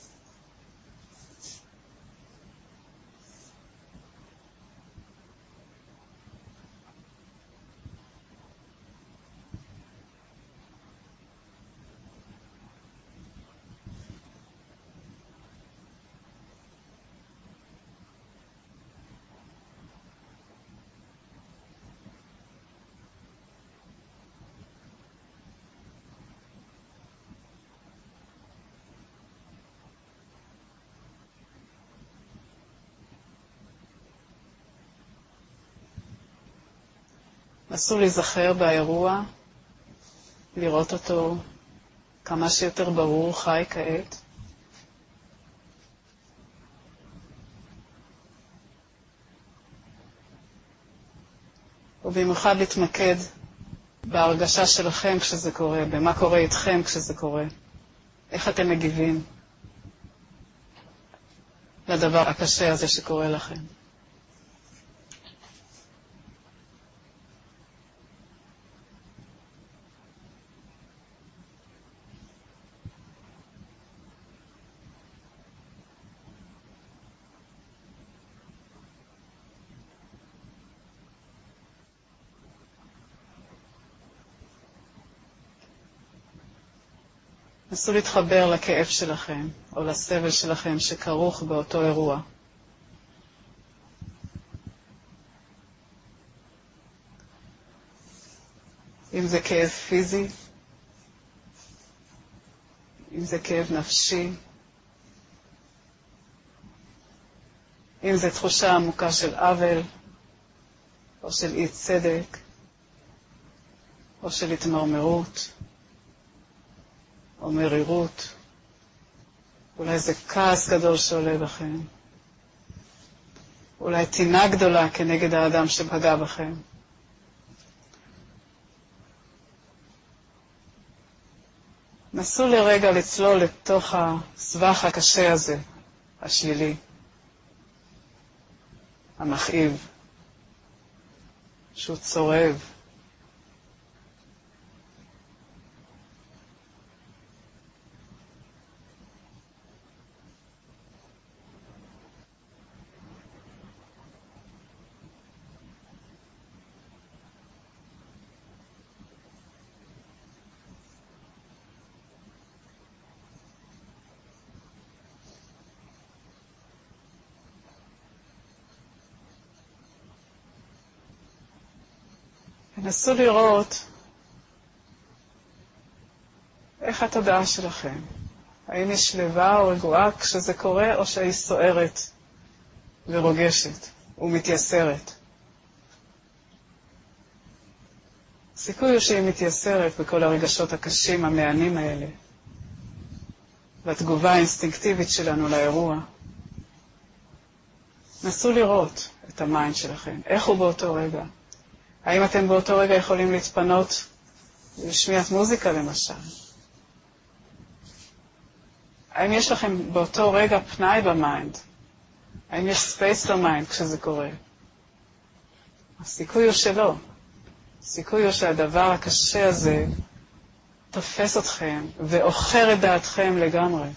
נסו להיזכר באירוע, לראות אותו כמה שיותר ברור, חי כעת. ובמיוחד להתמקד בהרגשה שלכם כשזה קורה, במה קורה איתכם כשזה קורה. איך אתם מגיבים לדבר הקשה הזה שקורה לכם. נסו להתחבר לכאב שלכם, או לסבל שלכם שכרוך באותו אירוע. אם זה כאב פיזי, אם זה כאב נפשי, אם זה תחושה עמוקה של עוול, או של אי צדק, או של התמרמרות, או מרירות, אולי זה כעס גדול שעולה בכם, אולי טינה גדולה כנגד האדם שפגע בכם. נסו לרגע לצלול לתוך הסבך הקשה הזה, השלילי, המכאיב, שהוא צורב. נסו לראות איך התודעה שלכם. האם היא שלווה או רגועה כשזה קורה, או שהיא סוערת ורוגשת ומתייסרת. הסיכוי הוא שהיא מתייסרת בכל הרגשות הקשים, המענים האלה, והתגובה האינסטינקטיבית שלנו לאירוע. נסו לראות את המיינד שלכם, איך הוא באותו רגע. האם אתם באותו רגע יכולים להתפנות לשמיעת מוזיקה למשל? האם יש לכם באותו רגע פנאי במיינד? האם יש ספייס במיינד כשזה קורה? הסיכוי הוא שלא. הסיכוי הוא שהדבר הקשה הזה תופס אתכם ואוכר את דעתכם לגמרי.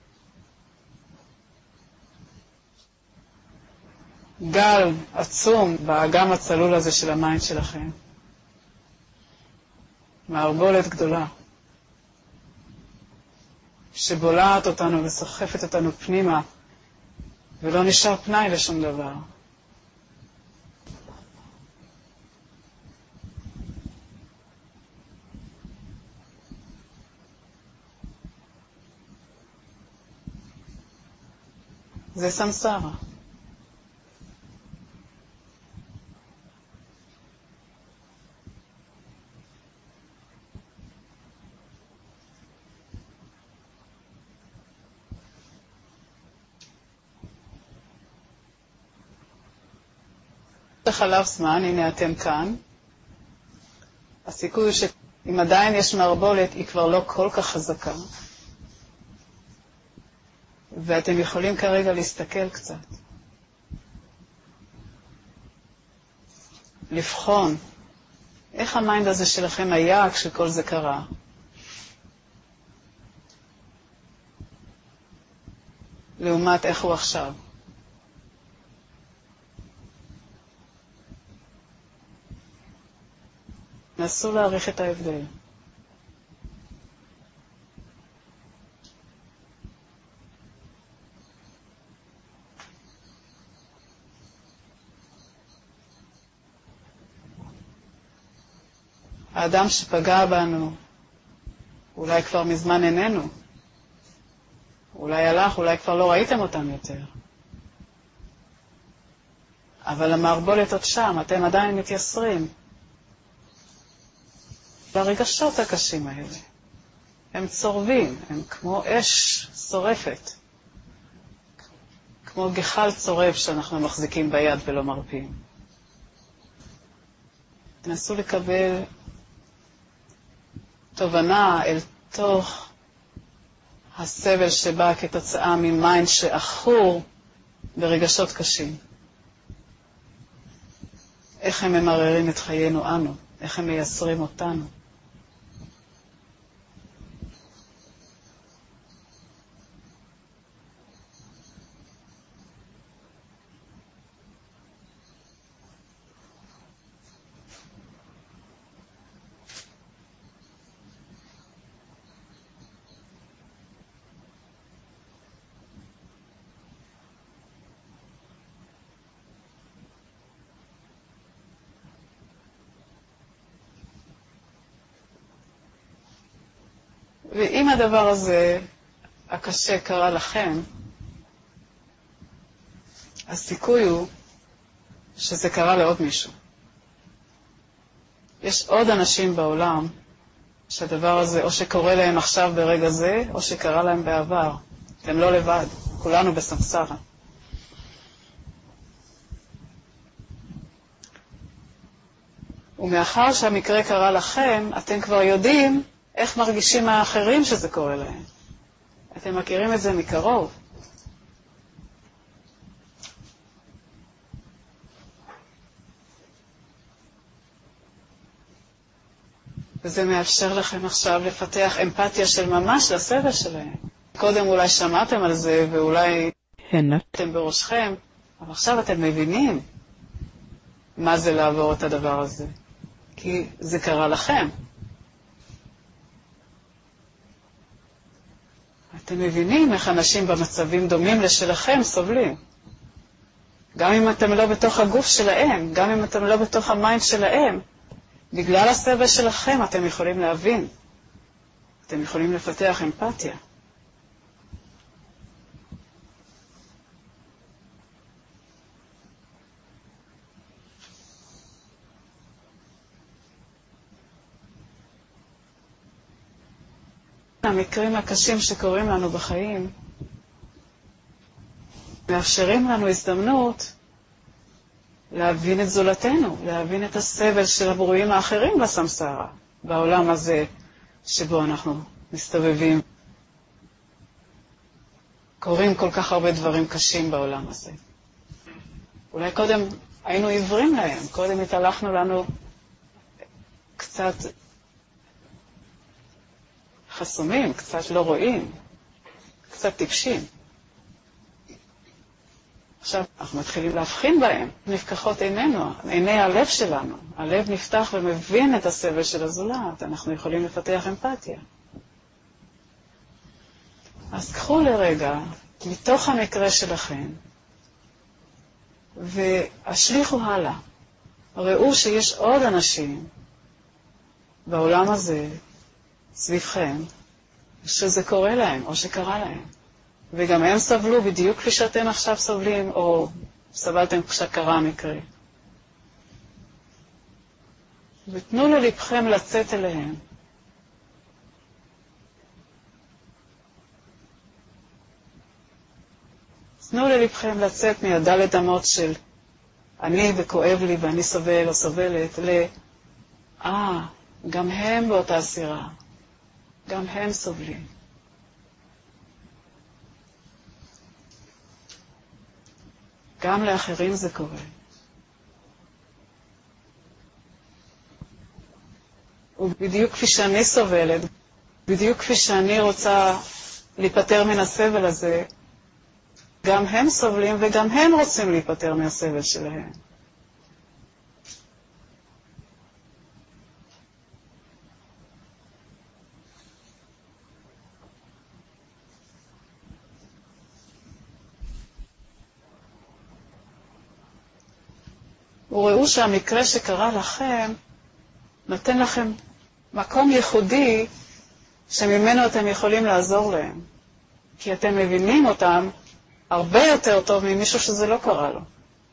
גל עצום באגם הצלול הזה של המיינד שלכם. מערבולת גדולה. שבולעת אותנו וסוחפת אותנו פנימה, ולא נשאר פנאי לשום דבר. זה סמסרה. בחלב זמן, הנה אתם כאן. הסיכוי הוא שאם עדיין יש מערבולת, היא כבר לא כל כך חזקה. ואתם יכולים כרגע להסתכל קצת. לבחון איך המיינד הזה שלכם היה כשכל זה קרה. לעומת איך הוא עכשיו. נסו להעריך את ההבדל. האדם שפגע בנו, אולי כבר מזמן איננו. אולי הלך, אולי כבר לא ראיתם אותם יותר. אבל המערבולת עוד שם, אתם עדיין מתייסרים. והרגשות הקשים האלה, הם צורבים, הם כמו אש שורפת. כמו גחל צורב שאנחנו מחזיקים ביד ולא מרפים. תנסו לקבל תובנה אל תוך הסבל שבא כתוצאה ממיינד שאחור ברגשות קשים. איך הם ממררים את חיינו אנו, איך הם מייסרים אותנו. ואם הדבר הזה, הקשה, קרה לכם, הסיכוי הוא שזה קרה לעוד מישהו. יש עוד אנשים בעולם שהדבר הזה או שקורה להם עכשיו ברגע זה, או שקרה להם בעבר. אתם לא לבד, כולנו בסמסרה. ומאחר שהמקרה קרה לכם, אתם כבר יודעים איך מרגישים האחרים שזה קורה להם. אתם מכירים את זה מקרוב. וזה מאפשר לכם עכשיו לפתח אמפתיה של ממש לסבל שלהם. קודם אולי שמעתם על זה ואולי אתם בראשכם, אבל עכשיו אתם מבינים מה זה לעבור את הדבר הזה. כי זה קרה לכם. אתם מבינים איך אנשים במצבים דומים לשלכם סובלים. גם אם אתם לא בתוך הגוף שלהם, גם אם אתם לא בתוך המיינד שלהם, בגלל הסבל שלכם אתם יכולים להבין. אתם יכולים לפתח אמפתיה. המקרים הקשים שקורים לנו בחיים מאפשרים לנו הזדמנות להבין את זולתנו, להבין את הסבל של הברואים האחרים בסמסרה, בעולם הזה שבו אנחנו מסתובבים. קורים כל כך הרבה דברים קשים בעולם הזה. אולי קודם היינו עיוורים להם, קודם התהלכנו לנו קצת חסומים, קצת לא רואים, קצת טיפשים. עכשיו אנחנו מתחילים להבחין בהם, נפקחות עינינו, עיני הלב שלנו. הלב נפתח ומבין את הסבל של הזולת, אנחנו יכולים לפתח אמפתיה. אז קחו לרגע, מתוך המקרה שלכם, והשליחו הלאה. ראו שיש עוד אנשים בעולם הזה, סביבכם, שזה קורה להם או שקרה להם. וגם הם סבלו בדיוק כפי שאתם עכשיו סובלים, או סבלתם כשקרה המקרה. ותנו ללבכם לצאת אליהם. תנו ללבכם לצאת מהדלת אמות של אני וכואב לי ואני סובל או סובלת, ל... אה, גם הם באותה סירה. גם הם סובלים. גם לאחרים זה קורה. ובדיוק כפי שאני סובלת, בדיוק כפי שאני רוצה להיפטר מן הסבל הזה, גם הם סובלים וגם הם רוצים להיפטר מהסבל שלהם. וראו שהמקרה שקרה לכם נותן לכם מקום ייחודי שממנו אתם יכולים לעזור להם. כי אתם מבינים אותם הרבה יותר טוב ממישהו שזה לא קרה לו.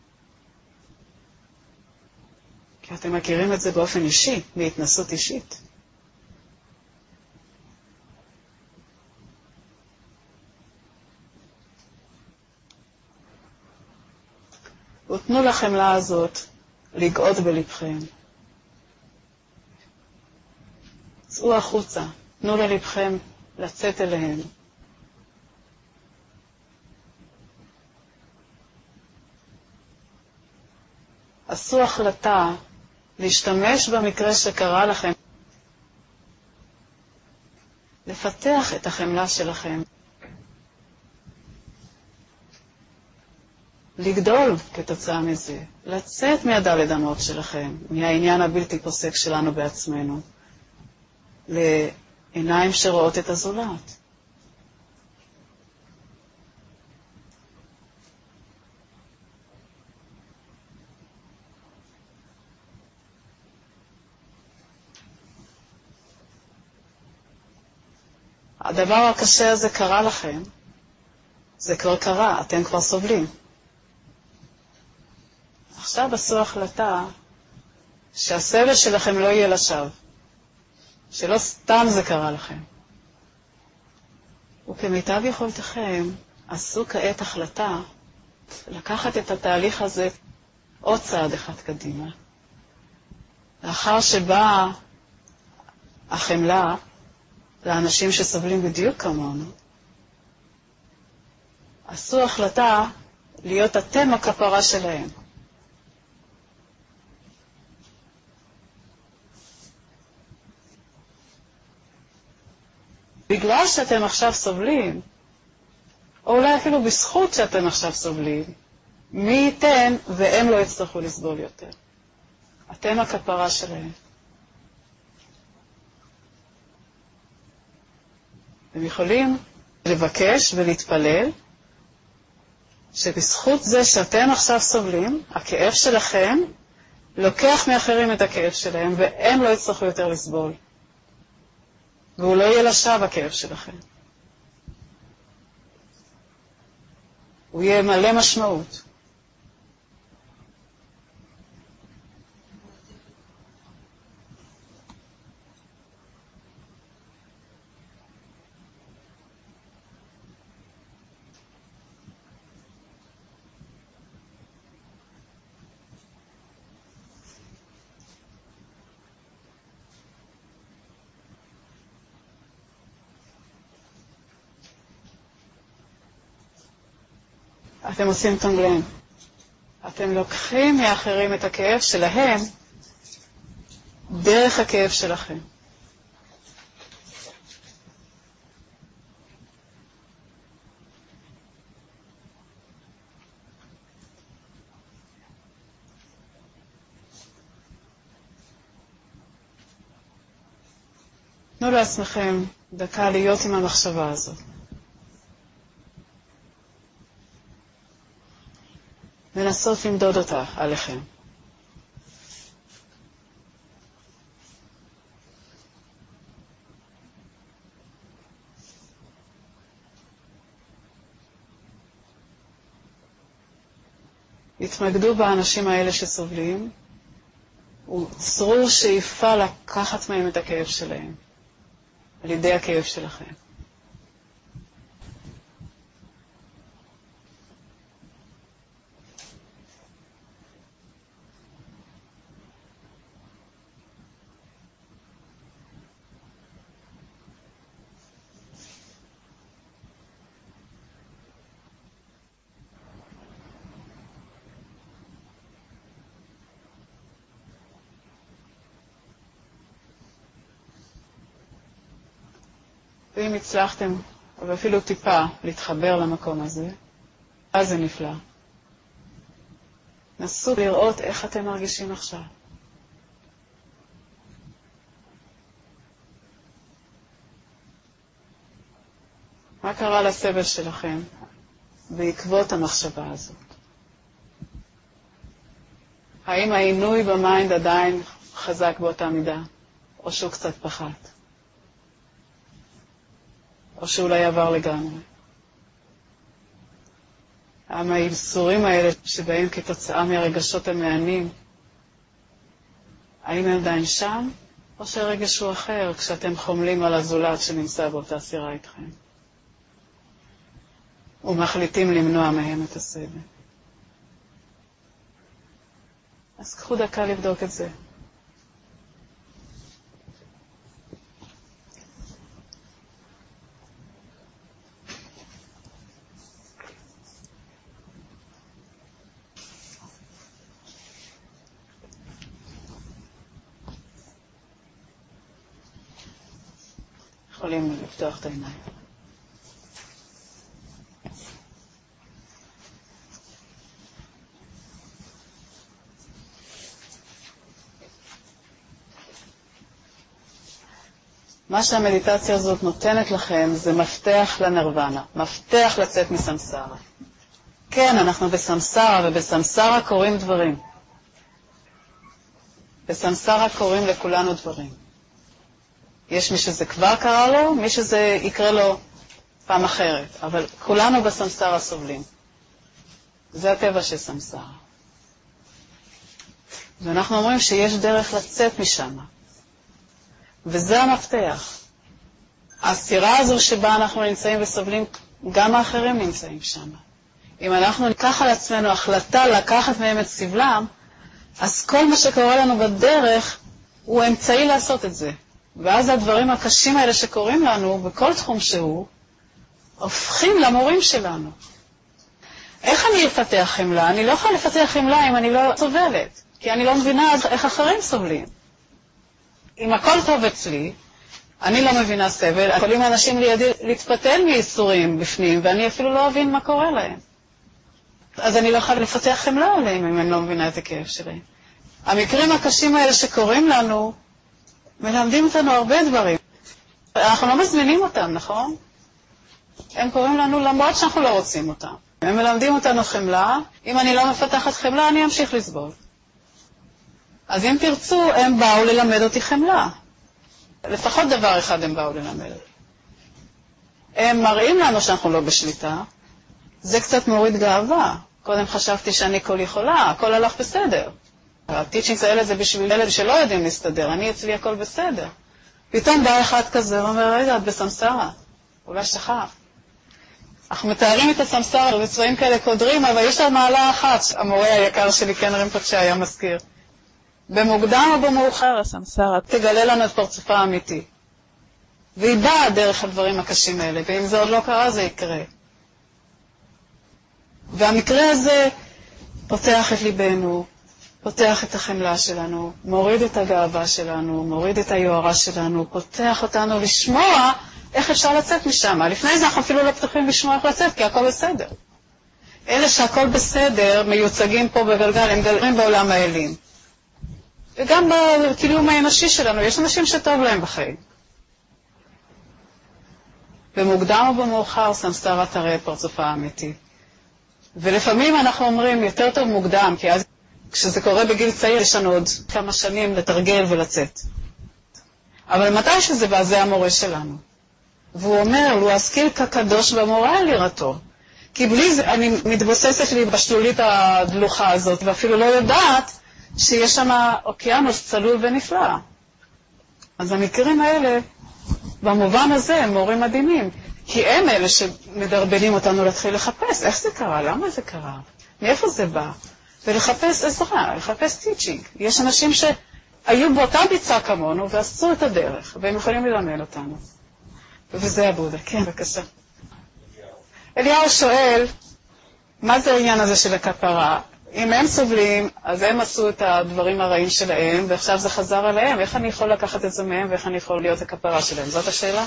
כי אתם מכירים את זה באופן אישי, מהתנסות אישית. ותנו לחמלה הזאת לגאות בלבכם. צאו החוצה, תנו ללבכם לצאת אליהם. עשו החלטה להשתמש במקרה שקרה לכם, לפתח את החמלה שלכם, לגדול כתוצאה מזה, לצאת מהדלת אמות שלכם, מהעניין הבלתי פוסק שלנו בעצמנו, לעיניים שרואות את הזולת. הדבר הקשה הזה קרה לכם, זה כבר קרה, אתם כבר סובלים. עכשיו עשו החלטה שהסבל שלכם לא יהיה לשווא, שלא סתם זה קרה לכם. וכמיטב יכולתכם, עשו כעת החלטה לקחת את התהליך הזה עוד צעד אחד קדימה. לאחר שבאה החמלה לאנשים שסובלים בדיוק כמונו, עשו החלטה להיות אתם הכפרה שלהם. בגלל שאתם עכשיו סובלים, או אולי אפילו בזכות שאתם עכשיו סובלים, מי ייתן והם לא יצטרכו לסבול יותר. אתם הכפרה שלהם. אתם יכולים לבקש ולהתפלל שבזכות זה שאתם עכשיו סובלים, הכאב שלכם לוקח מאחרים את הכאב שלהם, והם לא יצטרכו יותר לסבול. והוא לא יהיה לשווא הכאב שלכם. הוא יהיה מלא משמעות. אתם עושים תנגלן. אתם לוקחים מאחרים את הכאב שלהם דרך הכאב שלכם. תנו לעצמכם דקה להיות עם המחשבה הזאת. ונסות למדוד אותה עליכם. התמקדו באנשים האלה שסובלים, וצרו שאיפה לקחת מהם את הכאב שלהם, על ידי הכאב שלכם. ואם הצלחתם, ואפילו טיפה, להתחבר למקום הזה, אז זה נפלא. נסו לראות איך אתם מרגישים עכשיו. מה קרה לסבל שלכם בעקבות המחשבה הזאת? האם העינוי במיינד עדיין חזק באותה מידה, או שהוא קצת פחת? או שאולי עבר לגמרי. האם האיסורים האלה שבאים כתוצאה מהרגשות המענים, האם הם עדיין שם, או שהרגש הוא אחר כשאתם חומלים על הזולת שנמצא באותה סירה איתכם? ומחליטים למנוע מהם את הסבל. אז קחו דקה לבדוק את זה. יכולים לפתוח את העיניים. מה שהמדיטציה הזאת נותנת לכם זה מפתח לנרוונה, מפתח לצאת מסמסרה. כן, אנחנו בסמסרה, ובסמסרה קורים דברים. בסמסרה קורים לכולנו דברים. יש מי שזה כבר קרה לו, מי שזה יקרה לו פעם אחרת. אבל כולנו בסמסרה סובלים. זה הטבע של סמסרה. ואנחנו אומרים שיש דרך לצאת משם. וזה המפתח. הסתירה הזו שבה אנחנו נמצאים וסובלים, גם האחרים נמצאים שם. אם אנחנו ניקח על עצמנו החלטה לקחת מהם את סבלם, אז כל מה שקורה לנו בדרך הוא אמצעי לעשות את זה. ואז הדברים הקשים האלה שקורים לנו, בכל תחום שהוא, הופכים למורים שלנו. איך אני אפתח חמלה? אני לא יכולה לפתח חמלה אם אני לא סובלת, כי אני לא מבינה איך אחרים סובלים. אם הכל טוב אצלי, אני לא מבינה סבל, יכולים האנשים לידי להתפתל מייסורים בפנים, ואני אפילו לא אבין מה קורה להם. אז אני לא יכולה לפתח חמלה עליהם אם אני לא מבינה את הכאב שלהם. המקרים הקשים האלה שקורים לנו, מלמדים אותנו הרבה דברים. אנחנו לא מזמינים אותם, נכון? הם קוראים לנו למרות שאנחנו לא רוצים אותם. הם מלמדים אותנו חמלה, אם אני לא מפתחת חמלה, אני אמשיך לסבול. אז אם תרצו, הם באו ללמד אותי חמלה. לפחות דבר אחד הם באו ללמד. הם מראים לנו שאנחנו לא בשליטה. זה קצת מוריד גאווה. קודם חשבתי שאני כל יכולה, הכל הלך בסדר. הטיצ'ינגס האלה זה בשביל אלה שלא יודעים להסתדר, אני אצלי הכל בסדר. פתאום בא אחד כזה ואומר, רגע, את בסמסרה, אולי שכח. אנחנו מתארים את הסמסרה בצבעים כאלה קודרים, אבל יש לה מעלה אחת, המורה היקר שלי, כן רמפוצ'ה, היה מזכיר. במוקדם או במאוחר, הסמסרה תגלה לנו את פרצופה האמיתי. והיא באה דרך הדברים הקשים האלה, ואם זה עוד לא קרה, זה יקרה. והמקרה הזה פותח את ליבנו, פותח את החמלה שלנו, מוריד את הגאווה שלנו, מוריד את היוהרה שלנו, פותח אותנו לשמוע איך אפשר לצאת משם. לפני זה אנחנו אפילו לא פתוחים לשמוע איך לצאת, כי הכל בסדר. אלה שהכל בסדר מיוצגים פה בגלגל, הם גלגלים בעולם האלים. וגם בקיום האנושי שלנו, יש אנשים שטוב להם בחיים. במוקדם או במאוחר, סמסרה תראה את פרצופה האמיתי. ולפעמים אנחנו אומרים יותר טוב מוקדם, כי אז כשזה קורה בגיל צעיר, יש לנו עוד כמה שנים לתרגל ולצאת. אבל מתי שזה בא, זה המורה שלנו. והוא אומר, לו אשכיל כקדוש במורה על יראתו. כי בלי זה אני מתבוססת לי בשלולית הדלוחה הזאת, ואפילו לא יודעת שיש שם אוקיינוס צלול ונפלא. אז המקרים האלה, במובן הזה, הם מורים מדהימים. כי הם אלה שמדרבנים אותנו להתחיל לחפש. איך זה קרה? למה זה קרה? מאיפה זה בא? ולחפש עזרה, לחפש טיצ'ינג. יש אנשים שהיו באותה ביצה כמונו ועשו את הדרך, והם יכולים ללמד אותנו. וזה הבודה. כן, בבקשה. אליהו שואל, מה זה העניין הזה של הכפרה? אם הם סובלים, אז הם עשו את הדברים הרעים שלהם, ועכשיו זה חזר עליהם. איך אני יכול לקחת את זה מהם, ואיך אני יכול להיות הכפרה שלהם? זאת השאלה?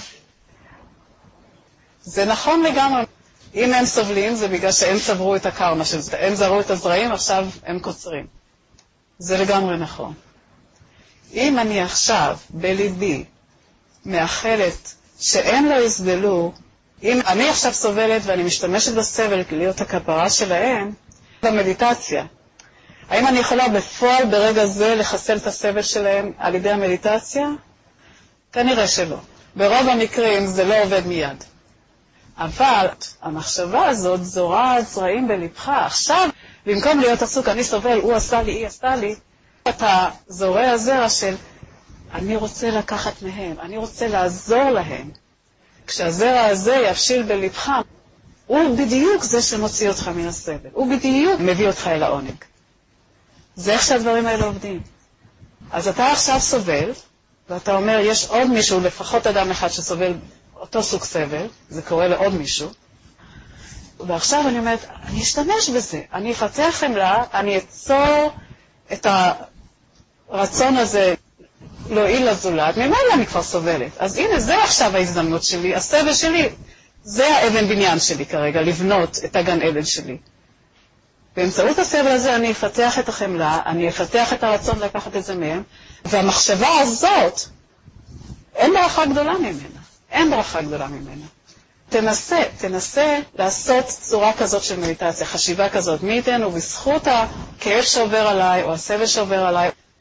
זה נכון לגמרי. אם הם סובלים, זה בגלל שהם צברו את הקרמה של זה. הם זרו את הזרעים, עכשיו הם קוצרים. זה לגמרי נכון. אם אני עכשיו, בליבי, מאחלת שהם לא יסבלו, אם אני עכשיו סובלת ואני משתמשת בסבל להיות הכפרה שלהם, במדיטציה. האם אני יכולה בפועל ברגע זה לחסל את הסבל שלהם על ידי המדיטציה? כנראה שלא. ברוב המקרים זה לא עובד מיד. אבל המחשבה הזאת זורעת זרעים בלבך. עכשיו, במקום להיות עסוק, אני סובל, הוא עשה לי, היא עשתה לי, אתה זורע זרע של, אני רוצה לקחת מהם, אני רוצה לעזור להם. כשהזרע הזה יבשיל בלבך, הוא בדיוק זה שמוציא אותך מן הסבל. הוא בדיוק מביא אותך אל העונג. זה איך שהדברים האלה עובדים. אז אתה עכשיו סובל, ואתה אומר, יש עוד מישהו, לפחות אדם אחד שסובל אותו סוג סבל, זה קורה לעוד מישהו, ועכשיו אני אומרת, אני אשתמש בזה, אני אפתח חמלה, אני אצור את הרצון הזה להועיל לזולת, ממילא אני כבר סובלת. אז הנה, זה עכשיו ההזדמנות שלי, הסבל שלי, זה האבן בניין שלי כרגע, לבנות את הגן עדן שלי. באמצעות הסבל הזה אני אפתח את החמלה, אני אפתח את הרצון לקחת את זה מהם, והמחשבה הזאת, אין ברכה גדולה ממנה. אין ברכה גדולה ממנה. תנסה, תנסה לעשות צורה כזאת של מדיטציה, חשיבה כזאת. מי ייתן ובזכות הכאב שעובר עליי, או הסבל שעובר עליי,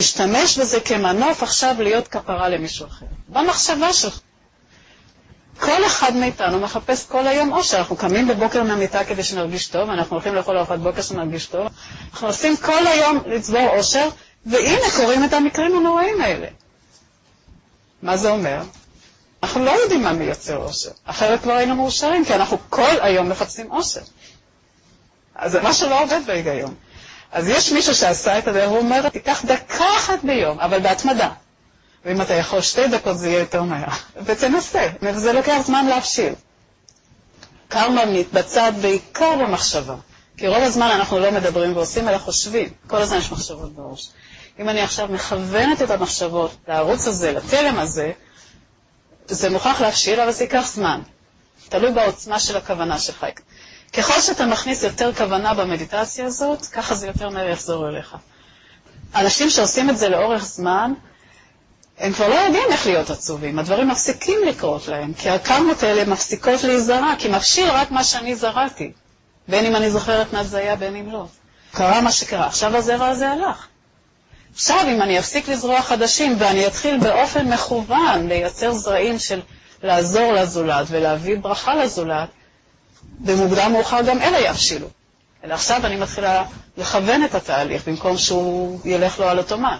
להשתמש בזה כמנוף עכשיו להיות כפרה למישהו אחר. במחשבה שלך. כל אחד מאיתנו מחפש כל היום אושר. אנחנו קמים בבוקר מהמיטה כדי שנרגיש טוב, אנחנו הולכים לאכול ארוחת בוקר שנרגיש טוב, אנחנו עושים כל היום לצבור אושר, והנה קוראים את המקרים הנוראים האלה. מה זה אומר? אנחנו לא יודעים מה מייצר אושר. אחרת כבר היינו מאושרים, כי אנחנו כל היום מחפשים אושר. אז זה מה שלא עובד בהיגיון. אז יש מישהו שעשה את הדרך, הוא אומר, תיקח דקה אחת ביום, אבל בהתמדה. ואם אתה יכול שתי דקות זה יהיה יותר מהר. ותנסה, וזה לוקח זמן להבשיל. קרמה מתבצעת בעיקר במחשבה. כי רוב הזמן אנחנו לא מדברים ועושים, אלא חושבים. כל הזמן יש מחשבות בראש. אם אני עכשיו מכוונת את המחשבות לערוץ הזה, לתלם הזה, זה מוכרח להבשיל, אבל זה ייקח זמן. תלוי בעוצמה של הכוונה שלך. ככל שאתה מכניס יותר כוונה במדיטציה הזאת, ככה זה יותר מהר יחזור אליך. אנשים שעושים את זה לאורך זמן, הם כבר לא יודעים איך להיות עצובים. הדברים מפסיקים לקרות להם, כי הקרמות האלה מפסיקות להיזרע, כי מבשיל רק מה שאני זרעתי. בין אם אני זוכרת מה זה היה, בין אם לא. קרה מה שקרה. עכשיו הזרע הזה הלך. עכשיו, אם אני אפסיק לזרוע חדשים, ואני אתחיל באופן מכוון לייצר זרעים של לעזור לזולת ולהביא ברכה לזולת, במוקדם מאוחר גם אלה יבשילו. אלא עכשיו אני מתחילה לכוון את התהליך, במקום שהוא ילך לו על אוטומט.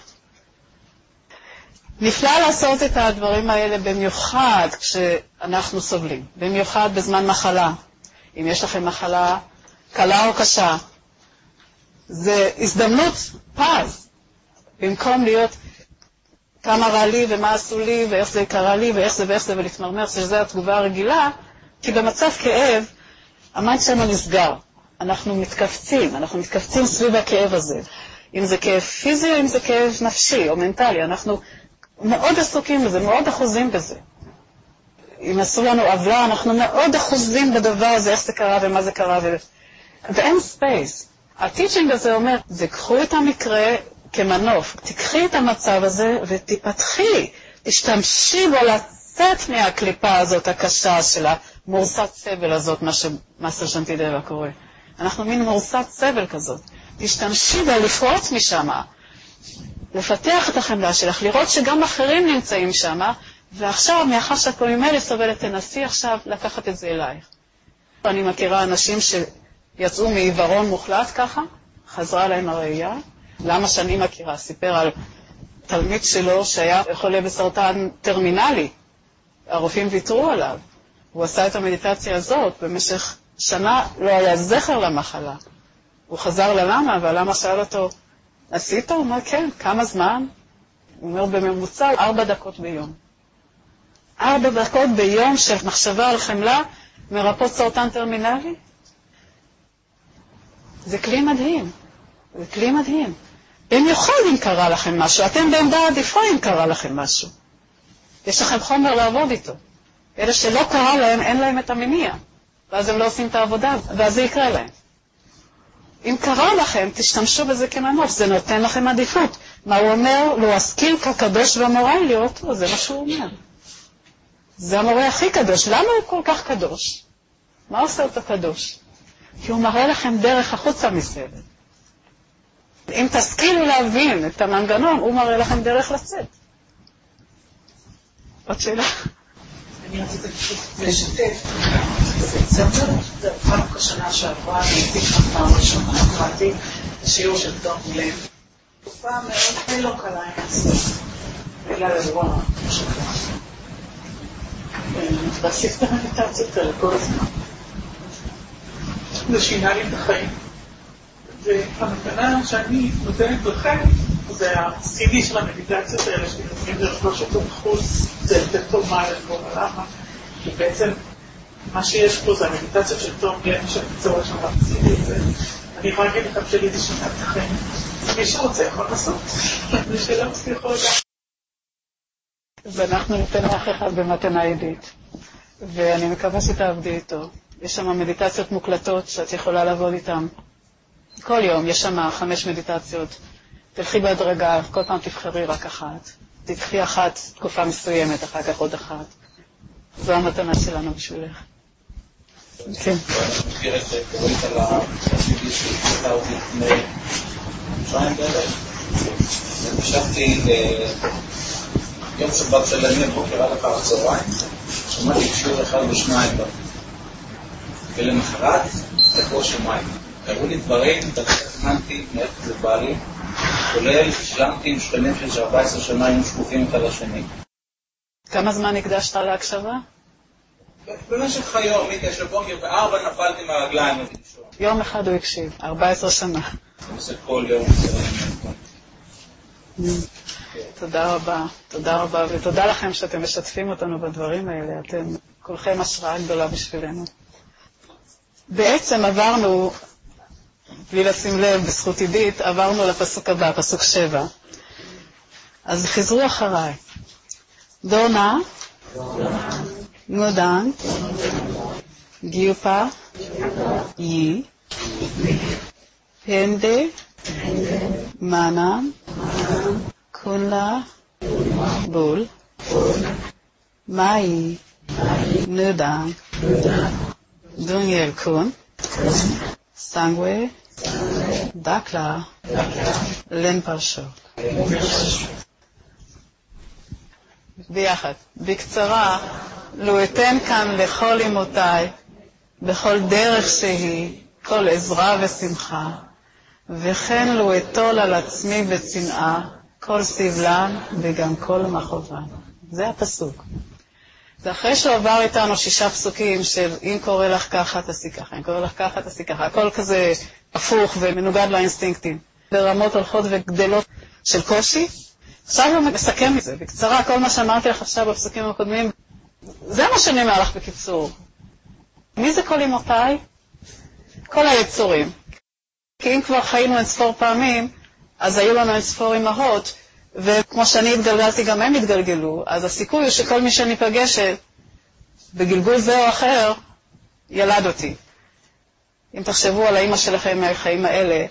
נפלא לעשות את הדברים האלה במיוחד כשאנחנו סובלים. במיוחד בזמן מחלה. אם יש לכם מחלה קלה או קשה, זה הזדמנות פז. במקום להיות כמה רע לי ומה עשו לי ואיך זה קרה לי ואיך זה ואיך זה ולהתמרמר, שזו התגובה הרגילה, כי במצב כאב, המיינד שלנו נסגר. אנחנו מתכווצים, אנחנו מתכווצים סביב הכאב הזה. אם זה כאב פיזי או אם זה כאב נפשי או מנטלי, אנחנו מאוד עסוקים בזה, מאוד אחוזים בזה. אם עשו לנו עוולה, אנחנו מאוד אחוזים בדבר הזה, איך זה קרה ומה זה קרה. ו... ואין ספייס. הטיצ'ינג הזה אומר, תקחו את המקרה כמנוף, תקחי את המצב הזה ותפתחי, תשתמשי בו לצאת מהקליפה הזאת הקשה של המורסת סבל הזאת, מה שמאסטר שנטידבה קורא. אנחנו מין מורסת סבל כזאת. תשתמשי בה לפרוץ משם, לפתח את החמלה שלך, לראות שגם אחרים נמצאים שם, ועכשיו, מאחר שאת כל ממילא סובלת, תנסי עכשיו לקחת את זה אלייך. אני מכירה אנשים שיצאו מעיוורון מוחלט ככה, חזרה להם הראייה. למה שאני מכירה? סיפר על תלמיד שלו שהיה חולה בסרטן טרמינלי. הרופאים ויתרו עליו. הוא עשה את המדיטציה הזאת במשך שנה, לא היה זכר למחלה. הוא חזר ללמה, והלמה שאל אותו, עשית? הוא אומר, כן, כמה זמן? הוא אומר, בממוצע, ארבע דקות ביום. ארבע דקות ביום של מחשבה על חמלה, מרפאות סרטן טרמינלי? זה כלי מדהים. זה כלי מדהים. במיוחד אם קרה לכם משהו. אתם בעמדה עדיפה אם קרה לכם משהו. יש לכם חומר לעבוד איתו. אלה שלא קרה להם, אין להם את המניע. ואז הם לא עושים את העבודה, ואז זה יקרה להם. אם קרה לכם, תשתמשו בזה כמנוף. זה נותן לכם עדיפות. מה הוא אומר? לא אשכיל כקדוש והמורה להיות, זה מה שהוא אומר. זה המורה הכי קדוש. למה הוא כל כך קדוש? מה עושה אותו קדוש? כי הוא מראה לכם דרך החוצה מסבל. אם תשכילו להבין את המנגנון, הוא מראה לכם דרך לצאת. עוד שאלה? אני רציתי לשתף. זה אומר, זה פעם כשנה שעברה, אני הייתי כאן פעם ראשונה, קראתי את השיעור של תום לב. תקופה מאוד לא קלה עם הסוף. בגלל אירוע שקרה. ועשיתי את המדיטציות האלה כל הזמן. זה שינה לי את החיים. והמתנה שאני נותנת לכם, זה ה-סי די של המדיטציות האלה, שנותנים לרכוש אותו בחוץ, זה יותר טוב מה לכל הלמה, כי בעצם מה שיש פה זה המדיטציות של תום לב, שאני צורך שם ב-סי די, ואני יכולה להגיד לכם שלי זה שינה את החיים. מי שרוצה יכול לעשות, מי שלא מצליח יכול לדעת. ואנחנו ניתן לך אחד במתנה עידית, ואני מקווה שתעבדי איתו. יש שם מדיטציות מוקלטות שאת יכולה לעבוד איתן. כל יום יש שם חמש מדיטציות. תלכי בהדרגה, כל פעם תבחרי רק אחת. תתחי אחת תקופה מסוימת, אחר כך עוד אחת. זו המתנה שלנו בשבילך. כן. אני מכיר את זה, קוראים על הסיבי שהתקטע אותי לפני שיים בערך. חשבתי יום שבת צלמי הבוקר עד אחר הצהריים, שמעתי שיעור אחד ושניים בה. ולמחרת, תקוע שמיים. קראו לי דברים, תכננתי מאיפה זה בא לי, כולל שילמתי עם שכנים של ארבע עשרה שנה היינו שקופים אחד לשני. כמה זמן הקדשת להקשבה? במשך היום, מתשע בוקר, בארבע נפלתי מהרגליים. יום אחד הוא הקשיב, ארבע עשרה שנה. אני עושה כל יום. תודה רבה, תודה רבה, ותודה לכם שאתם משתפים אותנו בדברים האלה. אתם כולכם השראה גדולה בשבילנו. בעצם עברנו, בלי לשים לב, בזכות עידית, עברנו לפסוק הבא, פסוק שבע. אז חזרו אחריי. דונה, נודן, גיופה, יי, פנדה, מנם, קונלה, בול, מאי, נודן, דוניאל קון, סנגווה, דקלה, לן פרשו. ביחד. בקצרה, לו אתן כאן לכל אמותיי, בכל דרך שהיא, כל עזרה ושמחה, וכן לו אטול על עצמי בצנעה, כל סבלן וגם כל מחובן. זה הפסוק. זה אחרי שהוא עבר איתנו שישה פסוקים של אם קורא לך ככה תעשי ככה, אם קורא לך ככה תעשי ככה, הכל כזה הפוך ומנוגד לאינסטינקטים, ברמות הולכות וגדלות של קושי. עכשיו הוא מסכם מזה, בקצרה, כל מה שאמרתי לך עכשיו בפסוקים הקודמים, זה מה שאני אומר לך בקיצור. מי זה כל אמותיי? כל היצורים. כי אם כבר חיינו אין ספור פעמים, אז היו לנו אין ספור אמהות, וכמו שאני התגלגלתי גם הם התגלגלו, אז הסיכוי הוא שכל מי שאני פגשת, בגלגול זה או אחר, ילד אותי. אם תחשבו על האמא שלכם מהחיים האלה,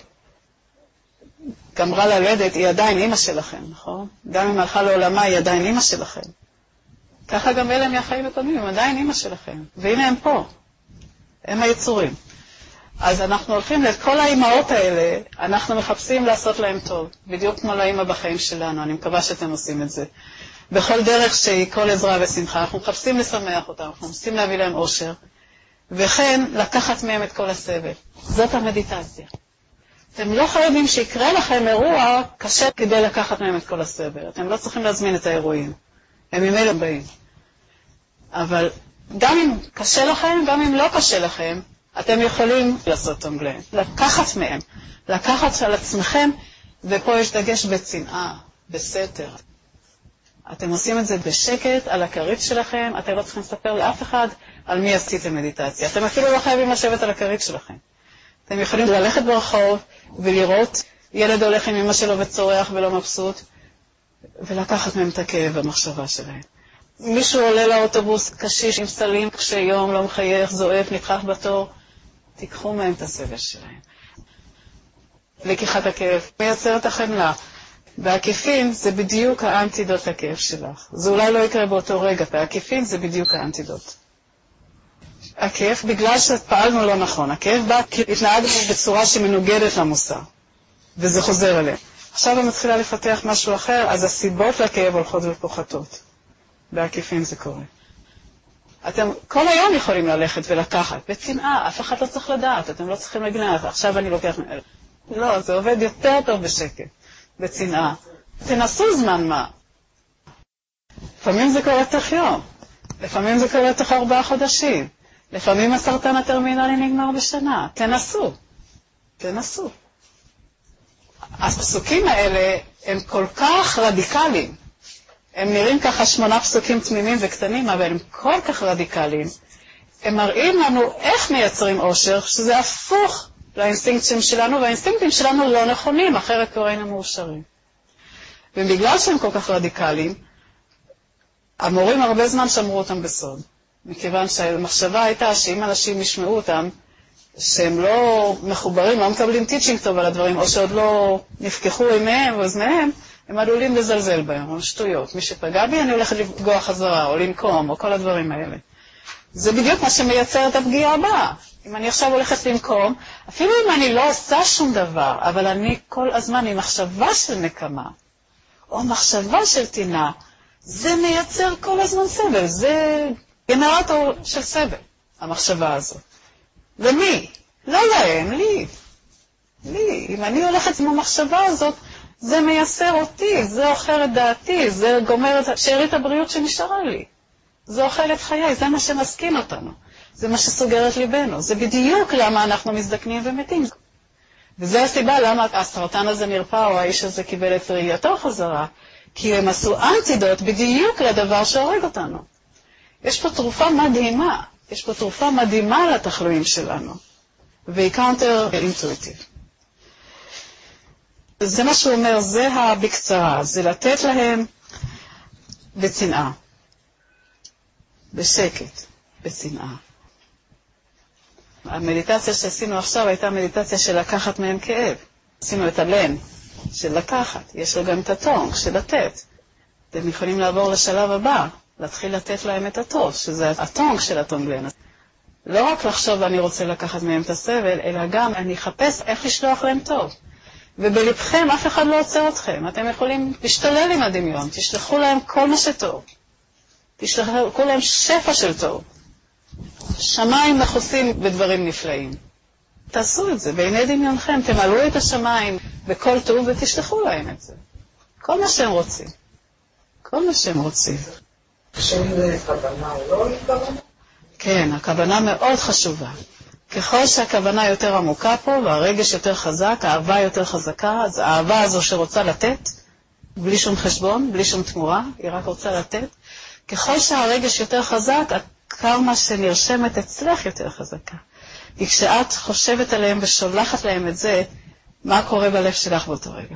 גמרה ללדת, היא עדיין אמא שלכם, נכון? גם אם הלכה לעולמה, היא עדיין אמא שלכם. ככה גם אלה מהחיים הקודמים, הם עדיין אמא שלכם. והנה הם פה. הם היצורים. אז אנחנו הולכים לכל האמהות האלה, אנחנו מחפשים לעשות להם טוב. בדיוק כמו לאמא בחיים שלנו, אני מקווה שאתם עושים את זה. בכל דרך שהיא כל עזרה ושמחה, אנחנו מחפשים לשמח אותם, אנחנו מחפשים להביא להם אושר. וכן, לקחת מהם את כל הסבל. זאת המדיטציה. אתם לא חייבים שיקרה לכם אירוע קשה כדי לקחת מהם את כל הסבל. אתם לא צריכים להזמין את האירועים. הם ממילא באים. אבל גם אם קשה לכם, גם אם לא קשה לכם, אתם יכולים לעשות תומגלה. לקחת מהם. לקחת על עצמכם, ופה יש דגש בצנעה, בסתר. אתם עושים את זה בשקט, על הכרית שלכם. אתם לא צריכים לספר לאף אחד על מי עשיתם מדיטציה. אתם אפילו לא חייבים לשבת על הכרית שלכם. אתם יכולים ללכת ברחוב ולראות ילד הולך עם אמא שלו וצורח ולא מבסוט, ולקחת מהם את הכאב במחשבה שלהם. מישהו עולה לאוטובוס קשיש עם סלים, קשה יום, לא מחייך, זועף, נדחף בתור, תיקחו מהם את הסבל שלהם. לקיחת הכאב מייצר את החמלה. בעקיפין זה בדיוק האנטידוט לכאב שלך. זה אולי לא יקרה באותו רגע, בעקיפין זה בדיוק האנטידוט. הכאב, בגלל שפעלנו לא נכון, הכאב בא כי התנהגנו בצורה שמנוגדת למוסר, וזה חוזר אליהם. עכשיו אני מתחילה לפתח משהו אחר, אז הסיבות לכאב הולכות ופוחתות. בעקיפין זה קורה. אתם כל היום יכולים ללכת ולקחת, בצנעה, אף אחד לא צריך לדעת, אתם לא צריכים לגנב, עכשיו אני לוקח... לא, זה עובד יותר טוב בשקט, בצנעה. תנסו זמן מה. לפעמים זה קורה תוך יום, לפעמים זה קורה תוך ארבעה חודשים. לפעמים הסרטן הטרמינלי נגמר בשנה. תנסו. תנסו. הפסוקים האלה הם כל כך רדיקליים. הם נראים ככה שמונה פסוקים תמימים וקטנים, אבל הם כל כך רדיקליים. הם מראים לנו איך מייצרים אושר, שזה הפוך לאינסטינקטים שלנו, והאינסטינקטים שלנו לא נכונים, אחרת קוראים מאושרים. ובגלל שהם כל כך רדיקליים, המורים הרבה זמן שמרו אותם בסוד. מכיוון שהמחשבה הייתה שאם אנשים ישמעו אותם, שהם לא מחוברים, לא מקבלים טיצ'ינג טוב על הדברים, או שעוד לא נפקחו עיניהם ואוזניהם, הם עלולים לזלזל בהם, או שטויות. מי שפגע בי אני הולכת לפגוע חזרה, או לנקום, או כל הדברים האלה. זה בדיוק מה שמייצר את הפגיעה הבאה. אם אני עכשיו הולכת למקום, אפילו אם אני לא עושה שום דבר, אבל אני כל הזמן עם מחשבה של נקמה, או מחשבה של טינה, זה מייצר כל הזמן סבל. זה גנרטור של סבל, המחשבה הזאת. למי? לא להם, לי. לי. אם אני הולכת עם המחשבה הזאת, זה מייסר אותי, זה אוכל את דעתי, זה גומר את שארית הבריאות שנשארה לי. זה אוכל את חיי, זה מה שמסכים אותנו. זה מה שסוגר את ליבנו. זה בדיוק למה אנחנו מזדקנים ומתים. וזה הסיבה למה הסרטן הזה נרפא, או האיש הזה קיבל את ראייתו חזרה, כי הם עשו אנטידוט בדיוק לדבר שהורג אותנו. יש פה תרופה מדהימה, יש פה תרופה מדהימה לתחלואים שלנו, והיא קאונטר אינטואיטיב. זה מה שהוא אומר, זה בקצרה, זה לתת להם בצנעה, בשקט, בצנעה. המדיטציה שעשינו עכשיו הייתה מדיטציה של לקחת מהם כאב. עשינו את הלן של לקחת, יש לו גם את הטונג של לתת. אתם יכולים לעבור לשלב הבא, להתחיל לתת להם את הטוב, שזה הטונג של הטונגלן. לא רק לחשוב אני רוצה לקחת מהם את הסבל, אלא גם אני אחפש איך לשלוח להם טוב. ובלבכם אף אחד לא עוצר אתכם. אתם יכולים להשתולל עם הדמיון, תשלחו להם כל מה שטוב. תשלחו להם שפע של טוב. שמיים מכוסים בדברים נפלאים. תעשו את זה, בעיני דמיונכם, תמלאו את השמיים בכל טוב ותשלחו להם את זה. כל מה שהם רוצים. כל מה שהם רוצים. כשאין כוונה או לא כוונה? כן, הכוונה מאוד חשובה. ככל שהכוונה יותר עמוקה פה והרגש יותר חזק, האהבה יותר חזקה, אז האהבה הזו שרוצה לתת, בלי שום חשבון, בלי שום תמורה, היא רק רוצה לתת. ככל שהרגש יותר חזק, הקרמה שנרשמת אצלך יותר חזקה. כי כשאת חושבת עליהם ושולחת להם את זה, מה קורה בלב שלך באותו רגע?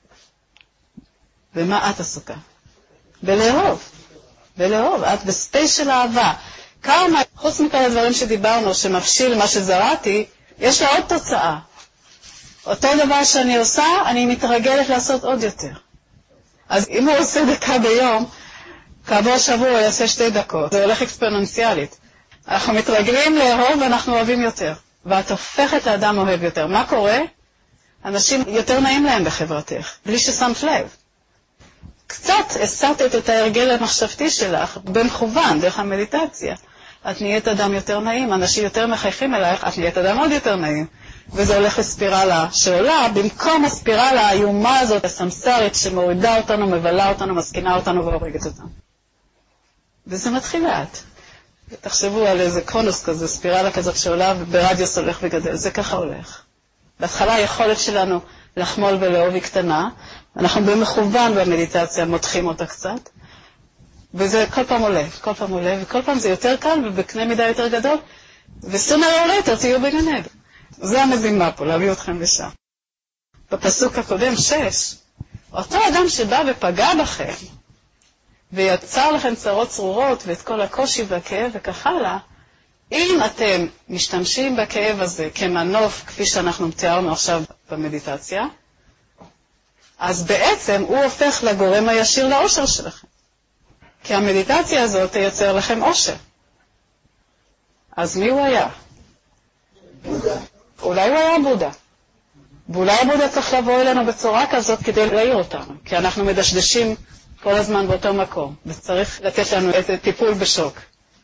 ומה את עסוקה? בלאהוב. בלאהוב. את בספייס של אהבה. קרמה, חוץ מכל הדברים שדיברנו, שמפשיל מה שזרעתי, יש לה עוד תוצאה. אותו דבר שאני עושה, אני מתרגלת לעשות עוד יותר. אז אם הוא עושה דקה ביום, כעבור שבוע הוא יעשה שתי דקות. זה הולך אקספוננציאלית. אנחנו מתרגלים לאהוב ואנחנו אוהבים יותר. ואת הופכת לאדם אוהב יותר. מה קורה? אנשים יותר נעים להם בחברתך, בלי ששמת לב. קצת הסתת את ההרגל המחשבתי שלך, במכוון, דרך המדיטציה. את נהיית אדם יותר נעים, אנשים יותר מחייכים אלייך, את נהיית אדם עוד יותר נעים. וזה הולך לספירלה שעולה, במקום הספירלה האיומה הזאת, הסמסרית, שמורידה אותנו, מבלה אותנו, מסכינה אותנו והורגת אותנו. וזה מתחיל לאט. תחשבו על איזה קונוס כזה, ספירלה כזאת שעולה, וברדיוס הולך וגדל. זה ככה הולך. בהתחלה היכולת שלנו לחמול ולאהוב היא קטנה, אנחנו במכוון במדיטציה מותחים אותה קצת, וזה כל פעם עולה, כל פעם עולה, וכל פעם זה יותר קל ובקנה מידה יותר גדול, וסונר עולה יותר תהיו בגן עדן. זה המזימה פה, להביא אתכם לשם. בפסוק הקודם, שש, אותו אדם שבא ופגע בכם, ויצר לכם צרות צרורות, ואת כל הקושי והכאב וכך הלאה, אם אתם משתמשים בכאב הזה כמנוף, כפי שאנחנו תיארנו עכשיו במדיטציה, אז בעצם הוא הופך לגורם הישיר לאושר שלכם. כי המדיטציה הזאת תייצר לכם אושר. אז מי הוא היה? בודה. אולי הוא היה בודה. ואולי הבודה צריך לבוא אלינו בצורה כזאת כדי להעיר אותנו. כי אנחנו מדשדשים כל הזמן באותו מקום. וצריך לתת לנו איזה טיפול בשוק.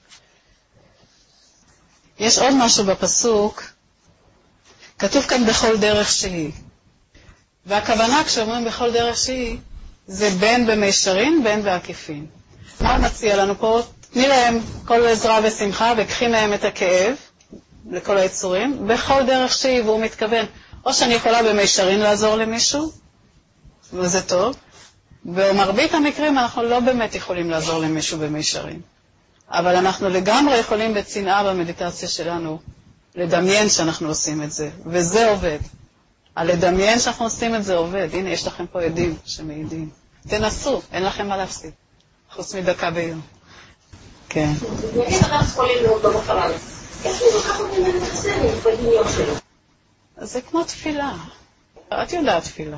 יש עוד משהו בפסוק. כתוב כאן בכל דרך שהיא. והכוונה כשאומרים בכל דרך שהיא, זה בין במישרין, בין בעקיפין. מה מציע לנו פה? תני להם כל עזרה ושמחה, וקחי מהם את הכאב, לכל היצורים, בכל דרך שהיא, והוא מתכוון, או שאני יכולה במישרין לעזור למישהו, וזה טוב, ובמרבית המקרים אנחנו לא באמת יכולים לעזור למישהו במישרין. אבל אנחנו לגמרי יכולים בצנעה במדיטציה שלנו, לדמיין שאנחנו עושים את זה, וזה עובד. הלדמיין שאנחנו עושים את זה עובד. הנה, יש לכם פה עדים שמעידים. תנסו, אין לכם מה להפסיד. חוץ מדקה ביום. כן. ואם אנחנו יכולים לראות במחלה, איך הוא לקח אותם לנתחסן בדמיון שלו? זה כמו תפילה. את יודעת תפילה.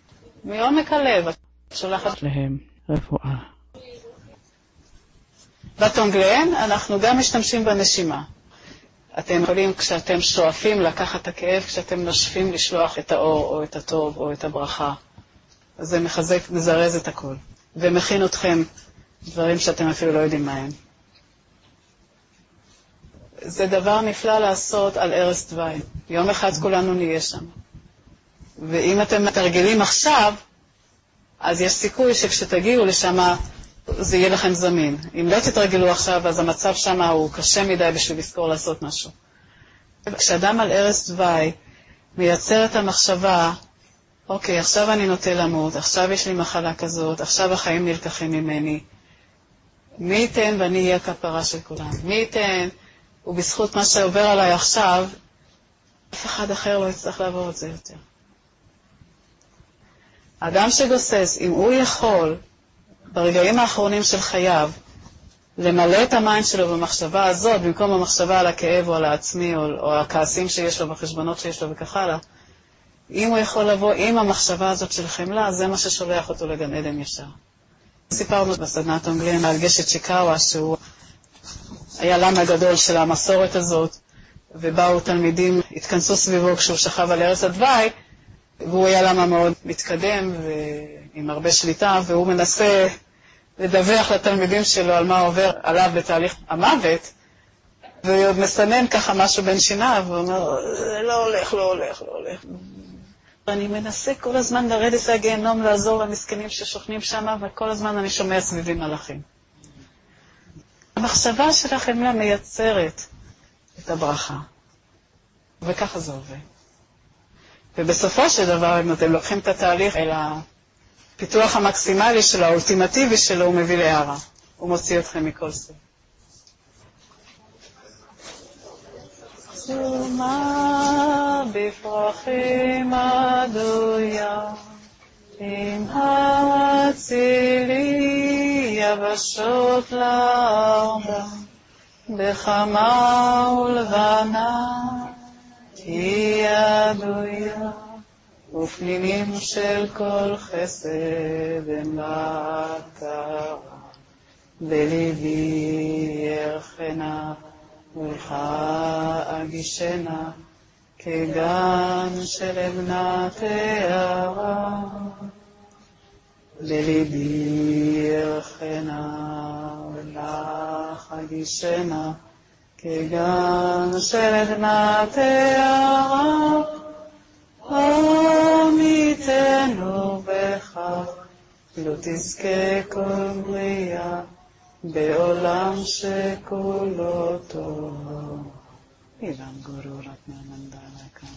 מעומק הלב, את שולחת להם רפואה. בטונגלן אנחנו גם משתמשים בנשימה. אתם יכולים כשאתם שואפים לקחת את הכאב, כשאתם נושפים לשלוח את האור או את הטוב או את הברכה. אז זה מחזק, מזרז את הכל. ומכין אתכם דברים שאתם אפילו לא יודעים מהם. זה דבר נפלא לעשות על ערש דווי. יום אחד כולנו נהיה שם. ואם אתם מתרגלים עכשיו, אז יש סיכוי שכשתגיעו לשם זה יהיה לכם זמין. אם לא תתרגלו עכשיו, אז המצב שם הוא קשה מדי בשביל לזכור לעשות משהו. כשאדם על ערש דווי מייצר את המחשבה, אוקיי, עכשיו אני נוטה למות, עכשיו יש לי מחלה כזאת, עכשיו החיים נלקחים ממני. מי ייתן ואני אהיה כפרה של כולם? מי ייתן, ובזכות מה שעובר עליי עכשיו, אף אחד אחר לא יצטרך לעבור את זה יותר. האדם שגוסס, אם הוא יכול, ברגעים האחרונים של חייו, למלא את המיינד שלו במחשבה הזאת, במקום המחשבה על הכאב או על העצמי, או, או הכעסים שיש לו, בחשבונות שיש לו וכך הלאה, אם הוא יכול לבוא עם המחשבה הזאת של חמלה, זה מה ששולח אותו לגן עדן ישר. סיפרנו בסדנת אונגלין על גשת שיקאווה, שהוא היה למה גדול של המסורת הזאת, ובאו תלמידים, התכנסו סביבו כשהוא שכב על ערש הדווי, והוא היה למה מאוד מתקדם ועם הרבה שליטה, והוא מנסה לדווח לתלמידים שלו על מה עובר עליו בתהליך המוות, והוא עוד מסנן ככה משהו בין שיניו, ואומר, זה לא הולך, לא הולך, לא הולך. אני מנסה כל הזמן לרדת לגיהנום, לעזור למסכנים ששוכנים שם, וכל הזמן אני שומע סביבי מלאכים. המחשבה של החמלה מייצרת את הברכה, וככה זה עובד. ובסופו של דבר, אם אתם לוקחים את התהליך אל הפיתוח המקסימלי שלו, האולטימטיבי שלו, הוא מביא להערה. הוא מוציא אתכם מכל סוף. שומה בפרחים עדויה, עם הצילי יבשות לארדה, בחמה ולבנה היא עדויה, ופנינים של כל חסד אין לה הכרה, בליבי ירחנה ולך אגישנה, כגן של אבנת הערה. בליבי ירחנה ולך אגישנה, כגן של אבנת הערה. עמיתנו בכך, לא תזכה כל בריאה, בעולם שכולו טוב. אילן גורו רטננדלקה.